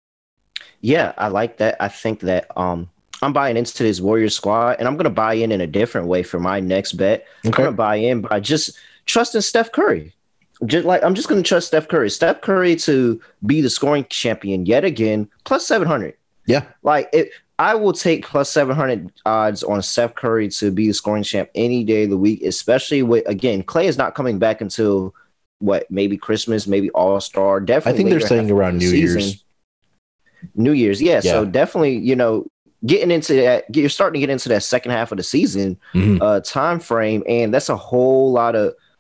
Yeah, I like that. I think that I'm buying into this Warriors squad, and I'm going to buy in a different way for my next bet. Okay. I'm going to buy in by just trusting Steph Curry. I'm just going to trust Steph Curry. Steph Curry to be the scoring champion yet again, plus 700. Yeah. I will take plus 700 odds on Steph Curry to be the scoring champ any day of the week, especially with, again, Klay is not coming back until maybe Christmas, maybe All-Star. Definitely. I think they're saying around New Year's. New Year's. Yeah. So definitely, getting into that, you're starting to get into that second half of the season time frame, and that's a whole lot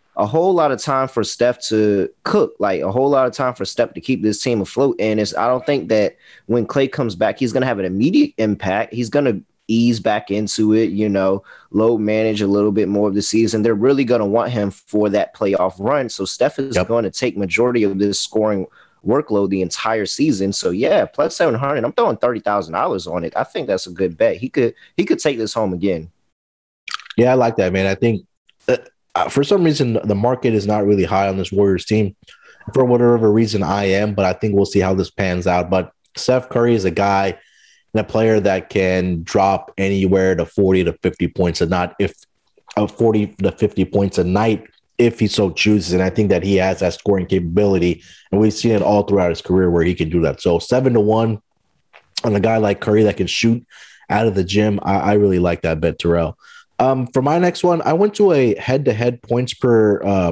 of time for Steph to cook, like a whole lot of time for Steph to keep this team afloat. And I don't think that when Klay comes back, he's going to have an immediate impact. He's going to ease back into it, load manage a little bit more of the season. They're really going to want him for that playoff run. So Steph is going to take majority of this scoring workload the entire season. So yeah, plus 700. I'm throwing $30,000 on it. I think that's a good bet. He could take this home again. Yeah, I like that, man. I think for some reason the market is not really high on this Warriors team. For whatever reason, I am, but I think we'll see how this pans out. But Steph Curry is a guy and a player that can drop anywhere to 40 to 50 points a night, 40 to 50 points a night if he so chooses. And I think that he has that scoring capability, and we've seen it all throughout his career where he can do that. So 7-1 on a guy like Curry that can shoot out of the gym. I really like that bet, Terrell. For my next one, I went to a head-to-head points per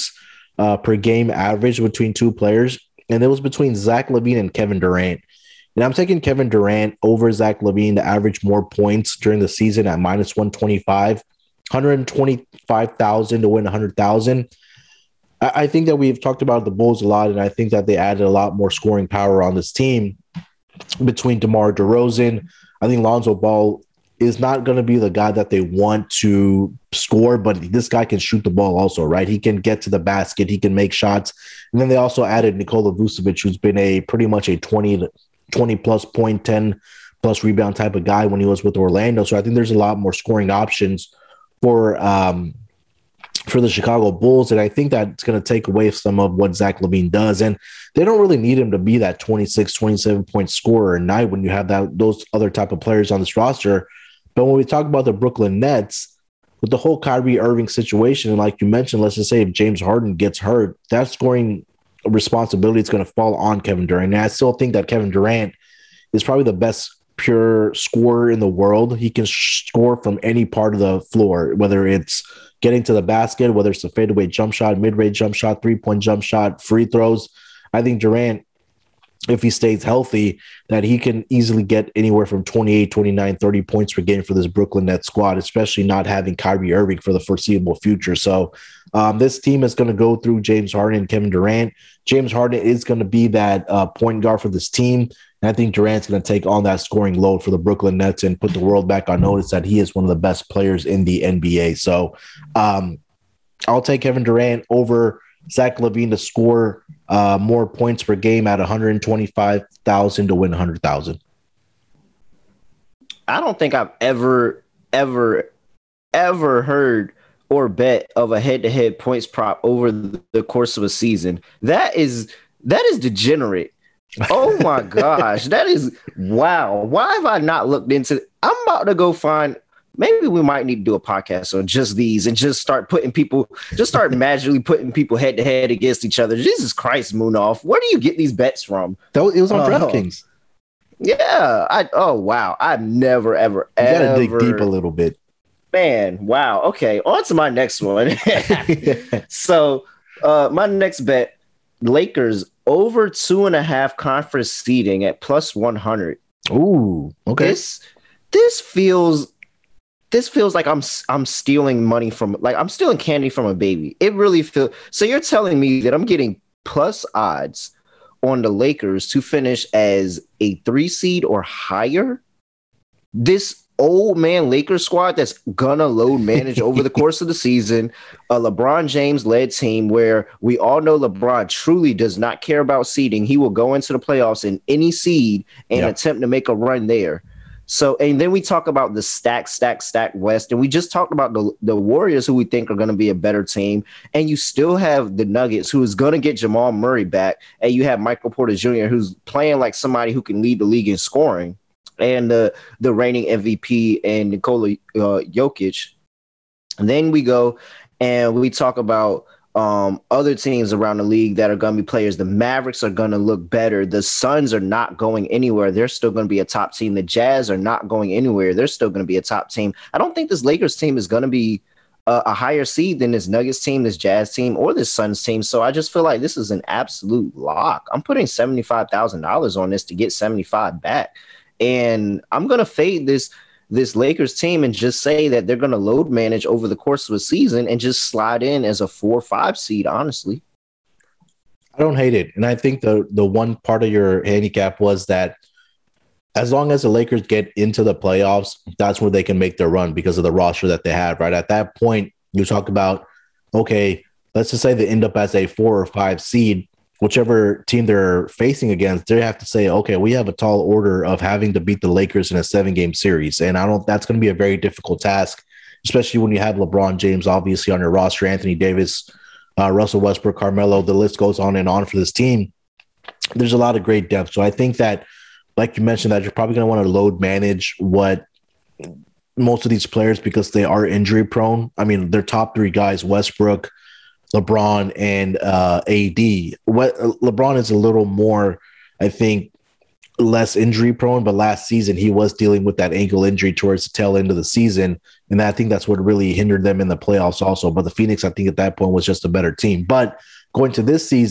game average between two players, and it was between Zach LaVine and Kevin Durant. And I'm taking Kevin Durant over Zach LaVine to average more points during the season at minus 125, 125,000 to win 100,000. I think that we've talked about the Bulls a lot, and I think that they added a lot more scoring power on this team between DeMar DeRozan. I think Lonzo Ball is not going to be the guy that they want to score, but this guy can shoot the ball also, right? He can get to the basket. He can make shots. And then they also added Nikola Vucevic, who's been pretty much a 20 plus point, 10 plus rebound type of guy when he was with Orlando. So I think there's a lot more scoring options for the Chicago Bulls. And I think that's going to take away some of what Zach LaVine does. And they don't really need him to be that 26, 27 point scorer a night when you have those other type of players on this roster. But when we talk about the Brooklyn Nets, with the whole Kyrie Irving situation, and like you mentioned, let's just say if James Harden gets hurt, that scoring responsibility is going to fall on Kevin Durant. And I still think that Kevin Durant is probably the best pure scorer in the world. He can score from any part of the floor, whether it's getting to the basket, whether it's a fadeaway jump shot, mid-range jump shot, three-point jump shot, free throws. I think Durant, if he stays healthy, that he can easily get anywhere from 28, 29, 30 points per game for this Brooklyn Nets squad, especially not having Kyrie Irving for the foreseeable future. So this team is going to go through James Harden and Kevin Durant. James Harden is going to be that point guard for this team. And I think Durant's going to take on that scoring load for the Brooklyn Nets and put the world back on notice that he is one of the best players in the NBA. So I'll take Kevin Durant over Zach LaVine to score more points per game at 125,000 to win 100,000. I don't think I've ever heard or bet of a head-to-head points prop over the course of a season. That is degenerate. Oh my gosh, that is wow. Why have I not looked into it? I'm about to go find. Maybe we might need to do a podcast on just these and just start magically putting people head to head against each other. Jesus Christ, Moonoff. Where do you get these bets from? It was on DraftKings. Yeah. Wow. I've never, ever, you gotta dig deep a little bit. Man, wow. Okay. On to my next one. So my next bet, Lakers over 2.5 conference seeding at plus 100. Ooh, okay. This feels like I'm stealing money from, like I'm stealing candy from a baby. It really feels. So you're telling me that I'm getting plus odds on the Lakers to finish as a 3 seed or higher? This old man Lakers squad that's gonna load manage over the course of the season, a LeBron James led team where we all know LeBron truly does not care about seeding. He will go into the playoffs in any seed and attempt to make a run there. So, and then we talk about the stack West, and we just talked about the Warriors, who we think are going to be a better team, and you still have the Nuggets, who is going to get Jamal Murray back, and you have Michael Porter Jr., who's playing like somebody who can lead the league in scoring, and the reigning MVP and Nikola Jokic. And then we go and we talk about other teams around the league that are going to be players. The Mavericks are going to look better. The Suns are not going anywhere. They're still going to be a top team. The Jazz are not going anywhere. They're still going to be a top team. I don't think this Lakers team is going to be a higher seed than this Nuggets team, this Jazz team, or this Suns team. So I just feel like this is an absolute lock. I'm putting $75,000 on this to get 75 back. And I'm going to fade this Lakers team and just say that they're going to load manage over the course of a season and just slide in as a 4 or 5 seed, honestly. I don't hate it. And I think the one part of your handicap was that as long as the Lakers get into the playoffs, that's where they can make their run because of the roster that they have, right? At that point, you talk about, okay, let's just say they end up as a 4 or 5 seed. Whichever team they're facing against, they have to say, okay, we have a tall order of having to beat the Lakers in a 7-game series. And that's going to be a very difficult task, especially when you have LeBron James, obviously, on your roster, Anthony Davis, Russell Westbrook, Carmelo, the list goes on and on for this team. There's a lot of great depth. So I think that, like you mentioned, that you're probably going to want to load manage what most of these players, because they are injury prone. I mean, their top 3 guys, Westbrook, LeBron, and AD. LeBron is a little more, I think, less injury prone, but last season he was dealing with that ankle injury towards the tail end of the season, and I think that's what really hindered them in the playoffs also. But the Phoenix, I think at that point, was just a better team. But going to this season,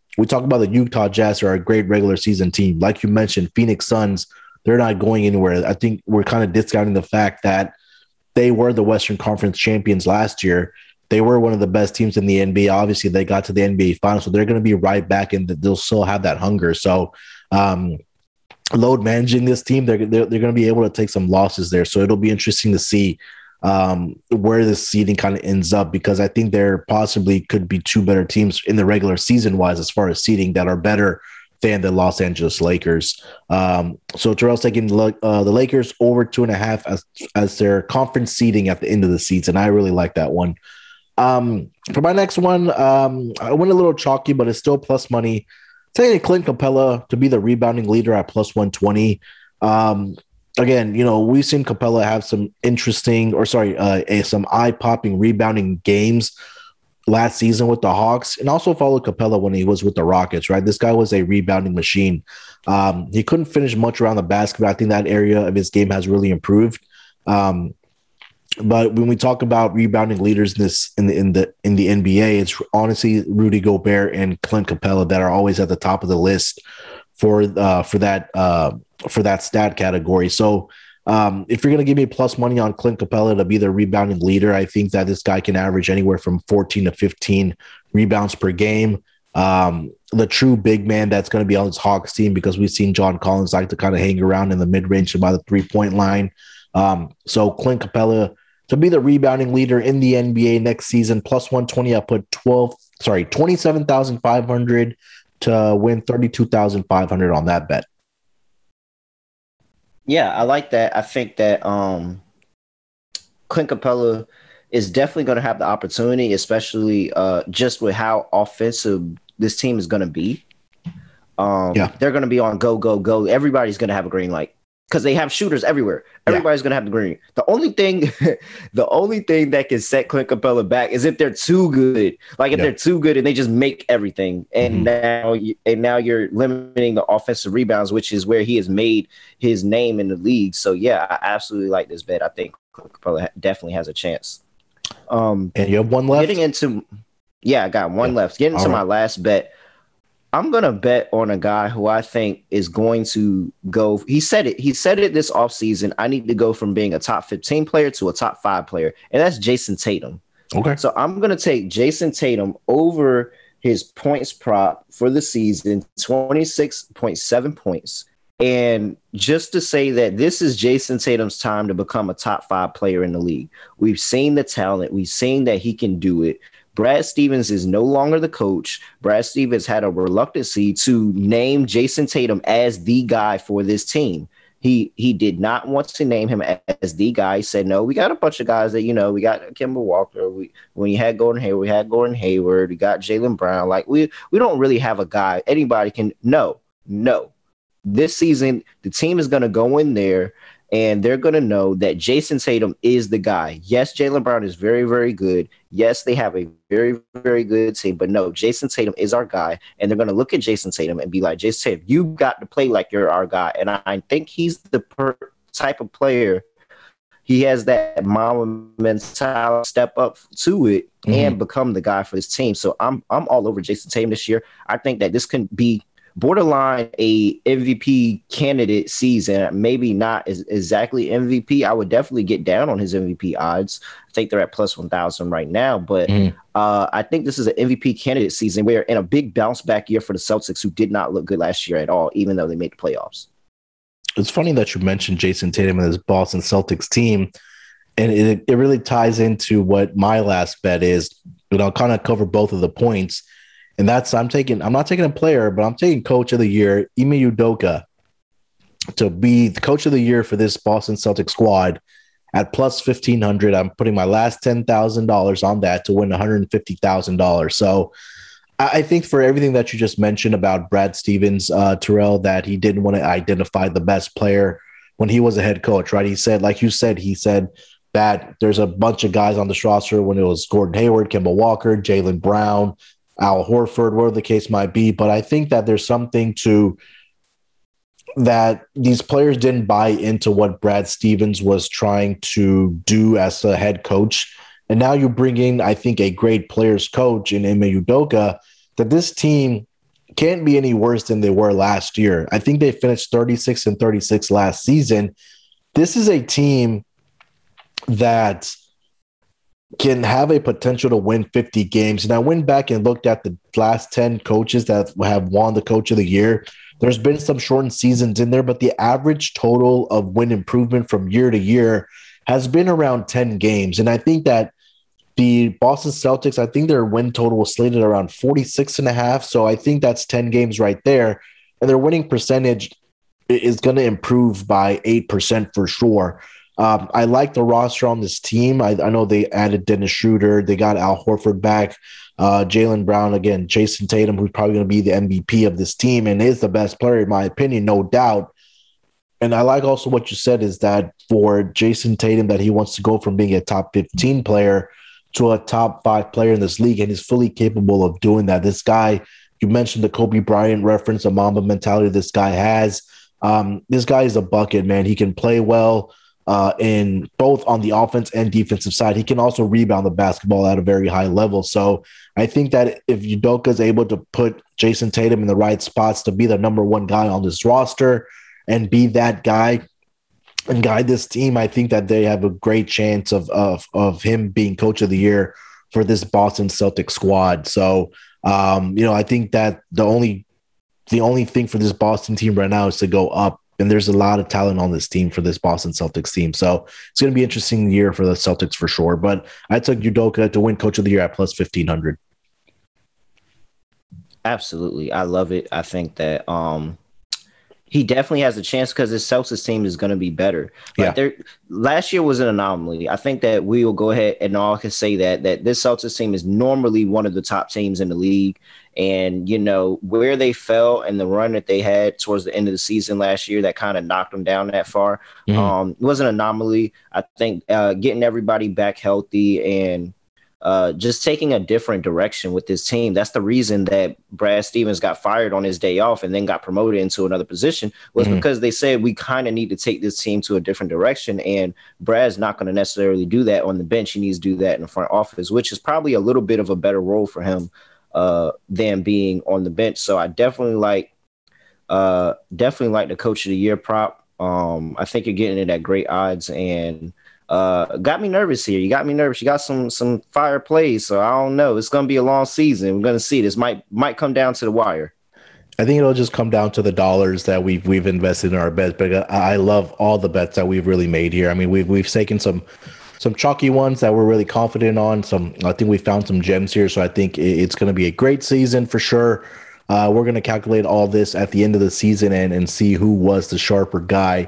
we talk about the Utah Jazz are a great regular season team. Like you mentioned, Phoenix Suns, they're not going anywhere. I think we're kind of discounting the fact that they were the Western Conference champions last year. They were one of the best teams in the NBA. Obviously, they got to the NBA Finals, so they're going to be right back, and they'll still have that hunger. So, load managing this team, they're going to be able to take some losses there. So it'll be interesting to see where the seeding kind of ends up, because I think there possibly could be two better teams in the regular season wise as far as seeding that are better than the Los Angeles Lakers. So Terrell's taking the Lakers over 2.5 as their conference seeding at the end of the season. I really like that one. For my next one, I went a little chalky, but it's still plus money. Taking Clint Capella to be the rebounding leader at plus 120. Again, we've seen Capella have some some eye-popping rebounding games last season with the Hawks, and also followed Capella when he was with the Rockets, right? This guy was a rebounding machine. He couldn't finish much around the basket, but I think that area of his game has really improved. But when we talk about rebounding leaders in the NBA, it's honestly Rudy Gobert and Clint Capella that are always at the top of the list for that stat category. So if you're going to give me plus money on Clint Capella to be the rebounding leader, I think that this guy can average anywhere from 14 to 15 rebounds per game. The true big man that's going to be on this Hawks team, because we've seen John Collins like to kind of hang around in the mid-range by the 3-point line. So Clint Capella to be the rebounding leader in the NBA next season, plus 120. I put 27,500 to win 32,500 on that bet. Yeah, I like that. I think that Clint Capella is definitely going to have the opportunity, especially just with how offensive this team is going to be. They're going to be on go, go, go. Everybody's going to have a green light because they have shooters everywhere. Everybody's going to have the green. The only thing that can set Clint Capella back is if they're too good. Like if they're too good and they just make everything. And now you're limiting the offensive rebounds, which is where he has made his name in the league. So yeah, I absolutely like this bet. I think Clint Capella definitely has a chance. And you have one left? I got one left. Getting to my last bet. I'm going to bet on a guy who I think is going to go. He said it this offseason. I need to go from being a top 15 player to a top 5 player. And that's Jason Tatum. Okay. So I'm going to take Jason Tatum over his points prop for the season, 26.7 points. And just to say that this is Jason Tatum's time to become a top 5 player in the league. We've seen the talent. We've seen that he can do it. Brad Stevens is no longer the coach. Brad Stevens had a reluctancy to name Jason Tatum as the guy for this team. He did not want to name him as the guy. He said, no, we got a bunch of guys that, we got Kemba Walker. When you had Gordon Hayward, we had Gordon Hayward. We got Jaylen Brown. Like we don't really have a guy. Anybody can. No. This season, the team is going to go in there and they're going to know that Jason Tatum is the guy. Yes, Jaylen Brown is very, very good. Yes, they have a very, very good team. But no, Jason Tatum is our guy. And they're going to look at Jason Tatum and be like, Jason Tatum, you got to play like you're our guy. And I think he's the type of player. He has that mama mentality, step up to it and become the guy for this team. So I'm all over Jason Tatum this year. I think that this can be borderline a MVP candidate season. Maybe not exactly MVP. I would definitely get down on his MVP odds. I think they're at plus 1,000 right now. But I think this is an MVP candidate season. We're in a big bounce back year for the Celtics, who did not look good last year at all, even though they made the playoffs. It's funny that you mentioned Jason Tatum and his Boston Celtics team. And it really ties into what my last bet is. And I'll kind of cover both of the points. And that's I'm not taking a player, but I'm taking coach of the year, Ime Udoka, to be the coach of the year for this Boston Celtics squad at plus 1,500. I'm putting my last $10,000 on that to win $150,000. So I think for everything that you just mentioned about Brad Stevens, Terrell, that he didn't want to identify the best player when he was a head coach, right? He said, like you said, that there's a bunch of guys on this roster when it was Gordon Hayward, Kemba Walker, Jaylen Brown, Al Horford, whatever the case might be. But I think that there's something to that these players didn't buy into what Brad Stevens was trying to do as a head coach. And now you bring in, I think, a great players coach in Ime Udoka, that this team can't be any worse than they were last year. I think they finished 36-36 last season. This is a team that can have a potential to win 50 games. And I went back and looked at the last 10 coaches that have won the Coach of the Year. There's been some shortened seasons in there, but the average total of win improvement from year to year has been around 10 games. And I think that the Boston Celtics, I think their win total was slated around 46.5. So I think that's 10 games right there. And their winning percentage is going to improve by 8% for sure. I like the roster on this team. I know they added Dennis Schroeder. They got Al Horford back, Jaylen Brown, again, Jason Tatum, who's probably going to be the MVP of this team and is the best player, in my opinion, no doubt. And I like also what you said is that for Jason Tatum, that he wants to go from being a top 15 player to a top 5 player in this league, and he's fully capable of doing that. This guy, you mentioned the Kobe Bryant reference, the Mamba mentality this guy has. This guy is a bucket, man. He can play well in both on the offense and defensive side. He can also rebound the basketball at a very high level. So I think that if Udoka is able to put Jason Tatum in the right spots to be the number one guy on this roster and be that guy and guide this team, I think that they have a great chance of him being Coach of the Year for this Boston Celtics squad. So, I think that the only thing for this Boston team right now is to go up. And there's a lot of talent on this team for this Boston Celtics team. So it's going to be an interesting year for the Celtics for sure. But I took Udoka to win Coach of the Year at plus 1,500. Absolutely. I love it. I think that he definitely has a chance because his Celtics team is going to be better. Last year was an anomaly. I think that we will go ahead and all can say that this Celtics team is normally one of the top teams in the league. And, where they fell and the run that they had towards the end of the season last year that kind of knocked them down that far. It was an anomaly. I think getting everybody back healthy and just taking a different direction with this team. That's the reason that Brad Stevens got fired on his day off and then got promoted into another position was because they said we kind of need to take this team to a different direction. And Brad's not going to necessarily do that on the bench. He needs to do that in the front office, which is probably a little bit of a better role for him than being on the bench. So I definitely like the Coach of the Year prop. I think you're getting it at great odds and got me nervous here. You got me nervous. You got some fire plays. So I don't know. It's going to be a long season. We're going to see. This might come down to the wire. I think it'll just come down to the dollars that we've invested in our bets. But I love all the bets that we've really made here. I mean, we've taken some chalky ones that we're really confident on. I think we found some gems here. So I think it's going to be a great season for sure. We're going to calculate all this at the end of the season and see who was the sharper guy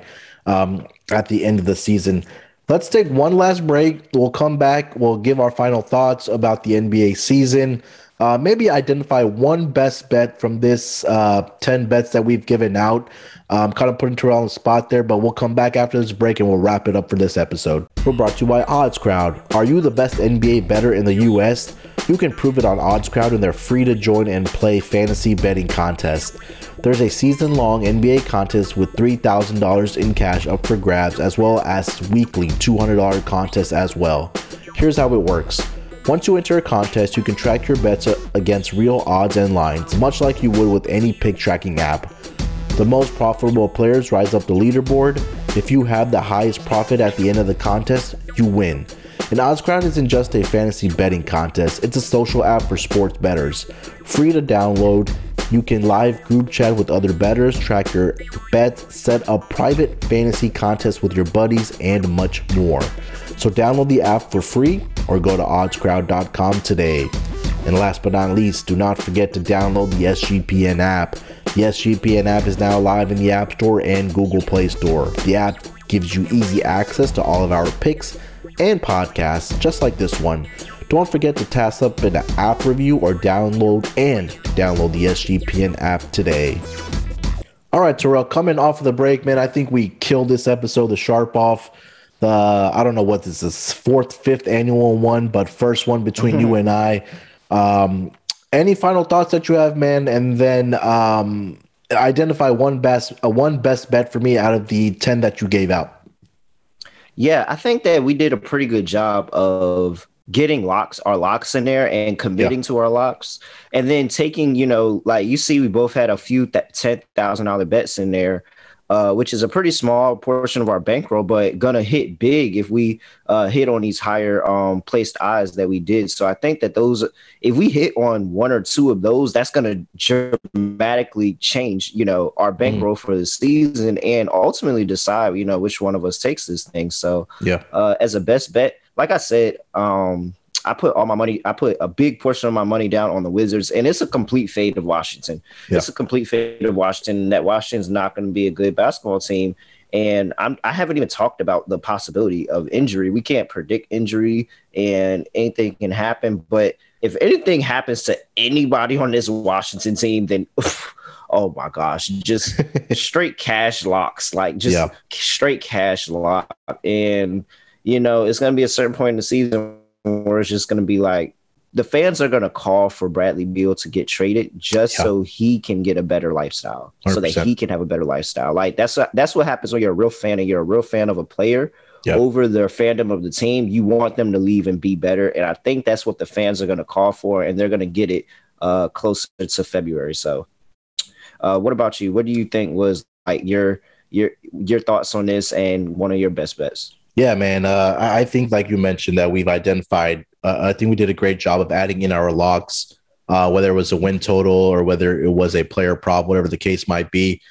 at the end of the season. Let's take one last break. We'll come back. We'll give our final thoughts about the NBA season. Maybe identify one best bet from this 10 bets that we've given out. Kind of putting Terrell on the spot there, but we'll come back after this break and we'll wrap it up for this episode. We're brought to you by OddsCrowd. Are you the best NBA bettor in the U.S.? You can prove it on OddsCrowd and they're free to join and play fantasy betting contests. There's a season-long NBA contest with $3,000 in cash up for grabs, as well as weekly $200 contests as well. Here's how it works. Once you enter a contest, you can track your bets against real odds and lines, much like you would with any pick tracking app. The most profitable players rise up the leaderboard. If you have the highest profit at the end of the contest, you win. And OddsCrowd isn't just a fantasy betting contest, it's a social app for sports bettors. Free to download, you can live group chat with other bettors, track your bets, set up private fantasy contests with your buddies, and much more. So download the app for free or go to oddscrowd.com today. And last but not least, do not forget to download the SGPN app. The SGPN app is now live in the App Store and Google Play Store. The app gives you easy access to all of our picks and podcasts, just like this one. Don't forget to task up an app review or download the SGPN app today. All right, Terrell, coming off of the break, man, I think we killed this episode, the sharp off. I don't know what this is, fifth annual one, but first one between you and I. Any final thoughts that you have, man? And then identify one best bet for me out of the 10 that you gave out. Yeah, I think that we did a pretty good job of getting our locks in there and committing to our locks, and then taking, like you see, we both had a few $10,000 bets in there, which is a pretty small portion of our bankroll, but gonna hit big if we hit on these higher placed odds that we did. So I think that if we hit on one or two of those, that's gonna dramatically change, our bankroll for the season and ultimately decide, which one of us takes this thing. So as a best bet, like I said, I put a big portion of my money down on the Wizards, and it's a complete fade of Washington. Yeah. It's a complete fade of Washington. That Washington's not going to be a good basketball team. And I haven't even talked about the possibility of injury. We can't predict injury, and anything can happen. But if anything happens to anybody on this Washington team, then oh my gosh, just straight cash locks, straight cash lock. And, it's going to be a certain point in the season where it's just going to be like the fans are going to call for Bradley Beal to get traded just so he can get a better lifestyle, 100%. So that he can have a better lifestyle. Like that's what happens when you're a real fan and you're a real fan of a player over their fandom of the team. You want them to leave and be better. And I think that's what the fans are going to call for, and they're going to get it closer to February. So what about you? What do you think was like your thoughts on this and one of your best bets? Yeah, man. I think, like you mentioned, that we've identified. I think we did a great job of adding in our locks, whether it was a win total or whether it was a player prop, whatever the case might be.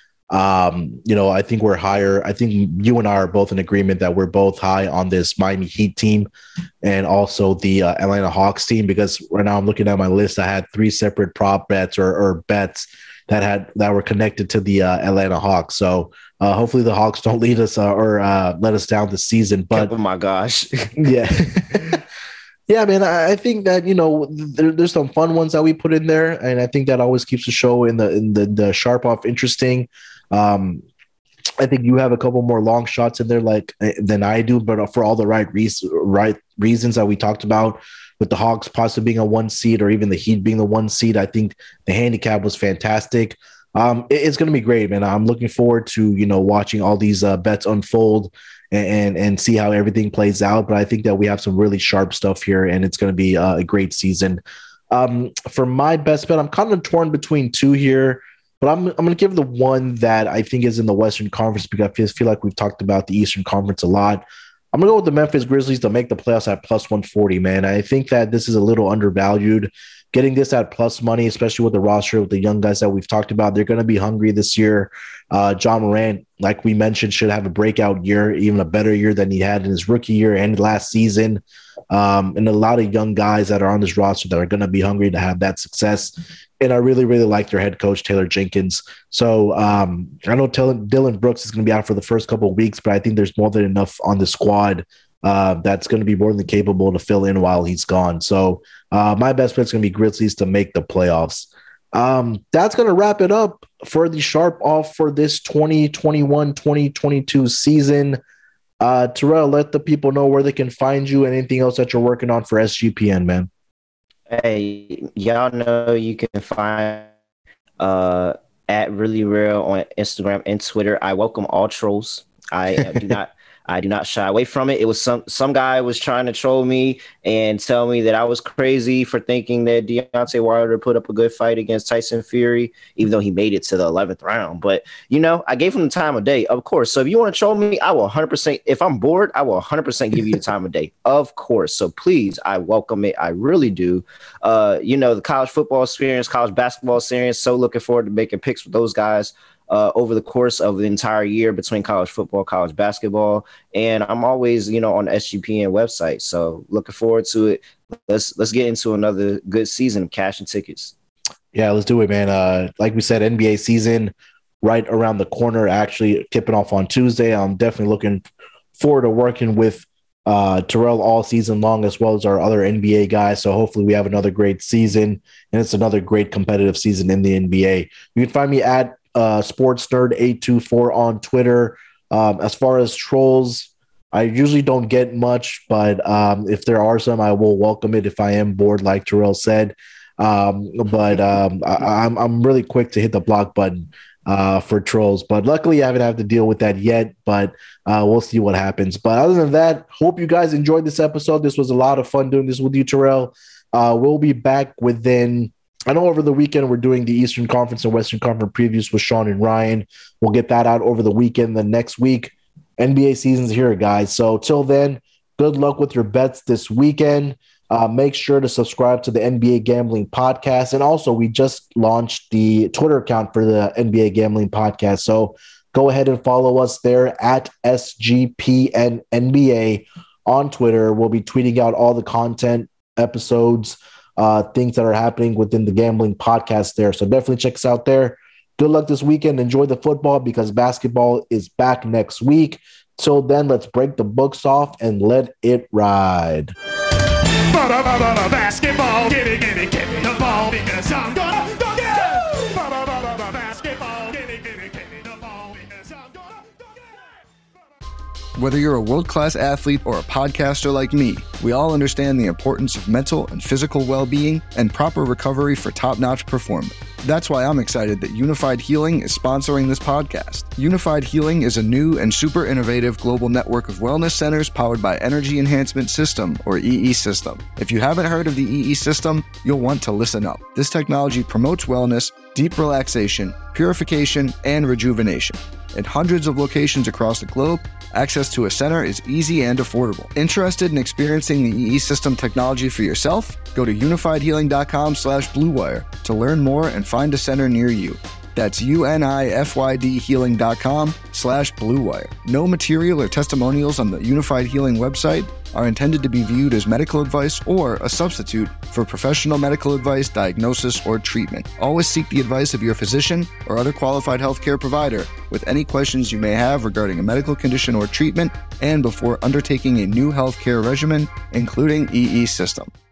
I think we're higher. I think you and I are both in agreement that we're both high on this Miami Heat team and also the Atlanta Hawks team, because right now I'm looking at my list. I had 3 separate prop bets or bets that were connected to the Atlanta Hawks. So hopefully the Hawks don't lead us or let us down this season. But oh my gosh, yeah, yeah, man. I think that there's some fun ones that we put in there, and I think that always keeps the show in the sharp off interesting. I think you have a couple more long shots in there than I do, but for all the right reasons that we talked about, with the Hawks possibly being a 1 seed or even the Heat being the 1 seed. I think the handicap was fantastic. It's going to be great, man. I'm looking forward to, watching all these bets unfold and see how everything plays out. But I think that we have some really sharp stuff here, and it's going to be a great season. For my best bet, I'm kind of torn between 2 here, but I'm going to give the one that I think is in the Western Conference, because I feel like we've talked about the Eastern Conference a lot. I'm going to go with the Memphis Grizzlies to make the playoffs at plus 140, man. I think that this is a little undervalued. Getting this at plus money, especially with the roster, with the young guys that we've talked about, they're going to be hungry this year. John Morant, like we mentioned, should have a breakout year, even a better year than he had in his rookie year and last season. And a lot of young guys that are on this roster that are going to be hungry to have that success. And I really, really like their head coach, Taylor Jenkins. So I know Dylan Brooks is going to be out for the first couple of weeks, but I think there's more than enough on the squad that's going to be more than capable to fill in while he's gone. So my best bet is going to be Grizzlies to make the playoffs. That's going to wrap it up for the Sharp Off for this 2021-2022 season. Terrell, let the people know where they can find you and anything else that you're working on for SGPN, man. Hey, y'all know you can find at Really Real on Instagram and Twitter. I welcome all trolls. I do not shy away from it. It was some guy was trying to troll me and tell me that I was crazy for thinking that Deontay Wilder put up a good fight against Tyson Fury, even though he made it to the 11th round. But, I gave him the time of day, of course. So if you want to troll me, I will 100%. If I'm bored, I will 100% give you the time of day, of course. So please, I welcome it. I really do. The college football experience, college basketball experience. So looking forward to making picks with those guys over the course of the entire year between college football, college basketball. And I'm always, on the SGPN website. So looking forward to it. Let's get into another good season of cash and tickets. Yeah, let's do it, man. Like we said, NBA season right around the corner, actually tipping off on Tuesday. I'm definitely looking forward to working with Terrell all season long, as well as our other NBA guys. So hopefully we have another great season, and it's another great competitive season in the NBA. You can find me at Sports Nerd 824 on Twitter. As far as trolls, I usually don't get much, but if there are some, I will welcome it if I am bored, like Terrell said. I'm really quick to hit the block button. for trolls. But luckily, I haven't had to deal with that yet, but we'll see what happens. But other than that, hope you guys enjoyed this episode. This was a lot of fun doing this with you, Terrell. We'll be back within, I know over the weekend we're doing the Eastern Conference and Western Conference previews with Sean and Ryan. We'll get that out over the weekend. The next week, NBA season's here, guys. So till then, good luck with your bets this weekend. Make sure to subscribe to the NBA Gambling Podcast. And also, we just launched the Twitter account for the NBA Gambling Podcast. So go ahead and follow us there at SGPNNBA on Twitter. We'll be tweeting out all the content, episodes, things that are happening within the Gambling Podcast there. So definitely check us out there. Good luck this weekend. Enjoy the football because basketball is back next week. Till then, let's break the books off and let it ride. Basketball, give me the ball because I'm gonna go get it. Basketball, give me the ball because I'm gonna go get it. Whether you're a world-class athlete or a podcaster like me, we all understand the importance of mental and physical well-being and proper recovery for top-notch performance. That's why I'm excited that Unified Healing is sponsoring this podcast. Unified Healing is a new and super innovative global network of wellness centers powered by Energy Enhancement System, or EE System. If you haven't heard of the EE System, you'll want to listen up. This technology promotes wellness, deep relaxation, purification, and rejuvenation. In hundreds of locations across the globe, access to a center is easy and affordable. Interested in experiencing the EE System technology for yourself? Go to unifiedhealing.com/bluewire to learn more and find a center near you. That's unifydhealing.com/bluewire. No material or testimonials on the Unified Healing website are intended to be viewed as medical advice or a substitute for professional medical advice, diagnosis, or treatment. Always seek the advice of your physician or other qualified healthcare provider with any questions you may have regarding a medical condition or treatment and before undertaking a new healthcare regimen, including EE System.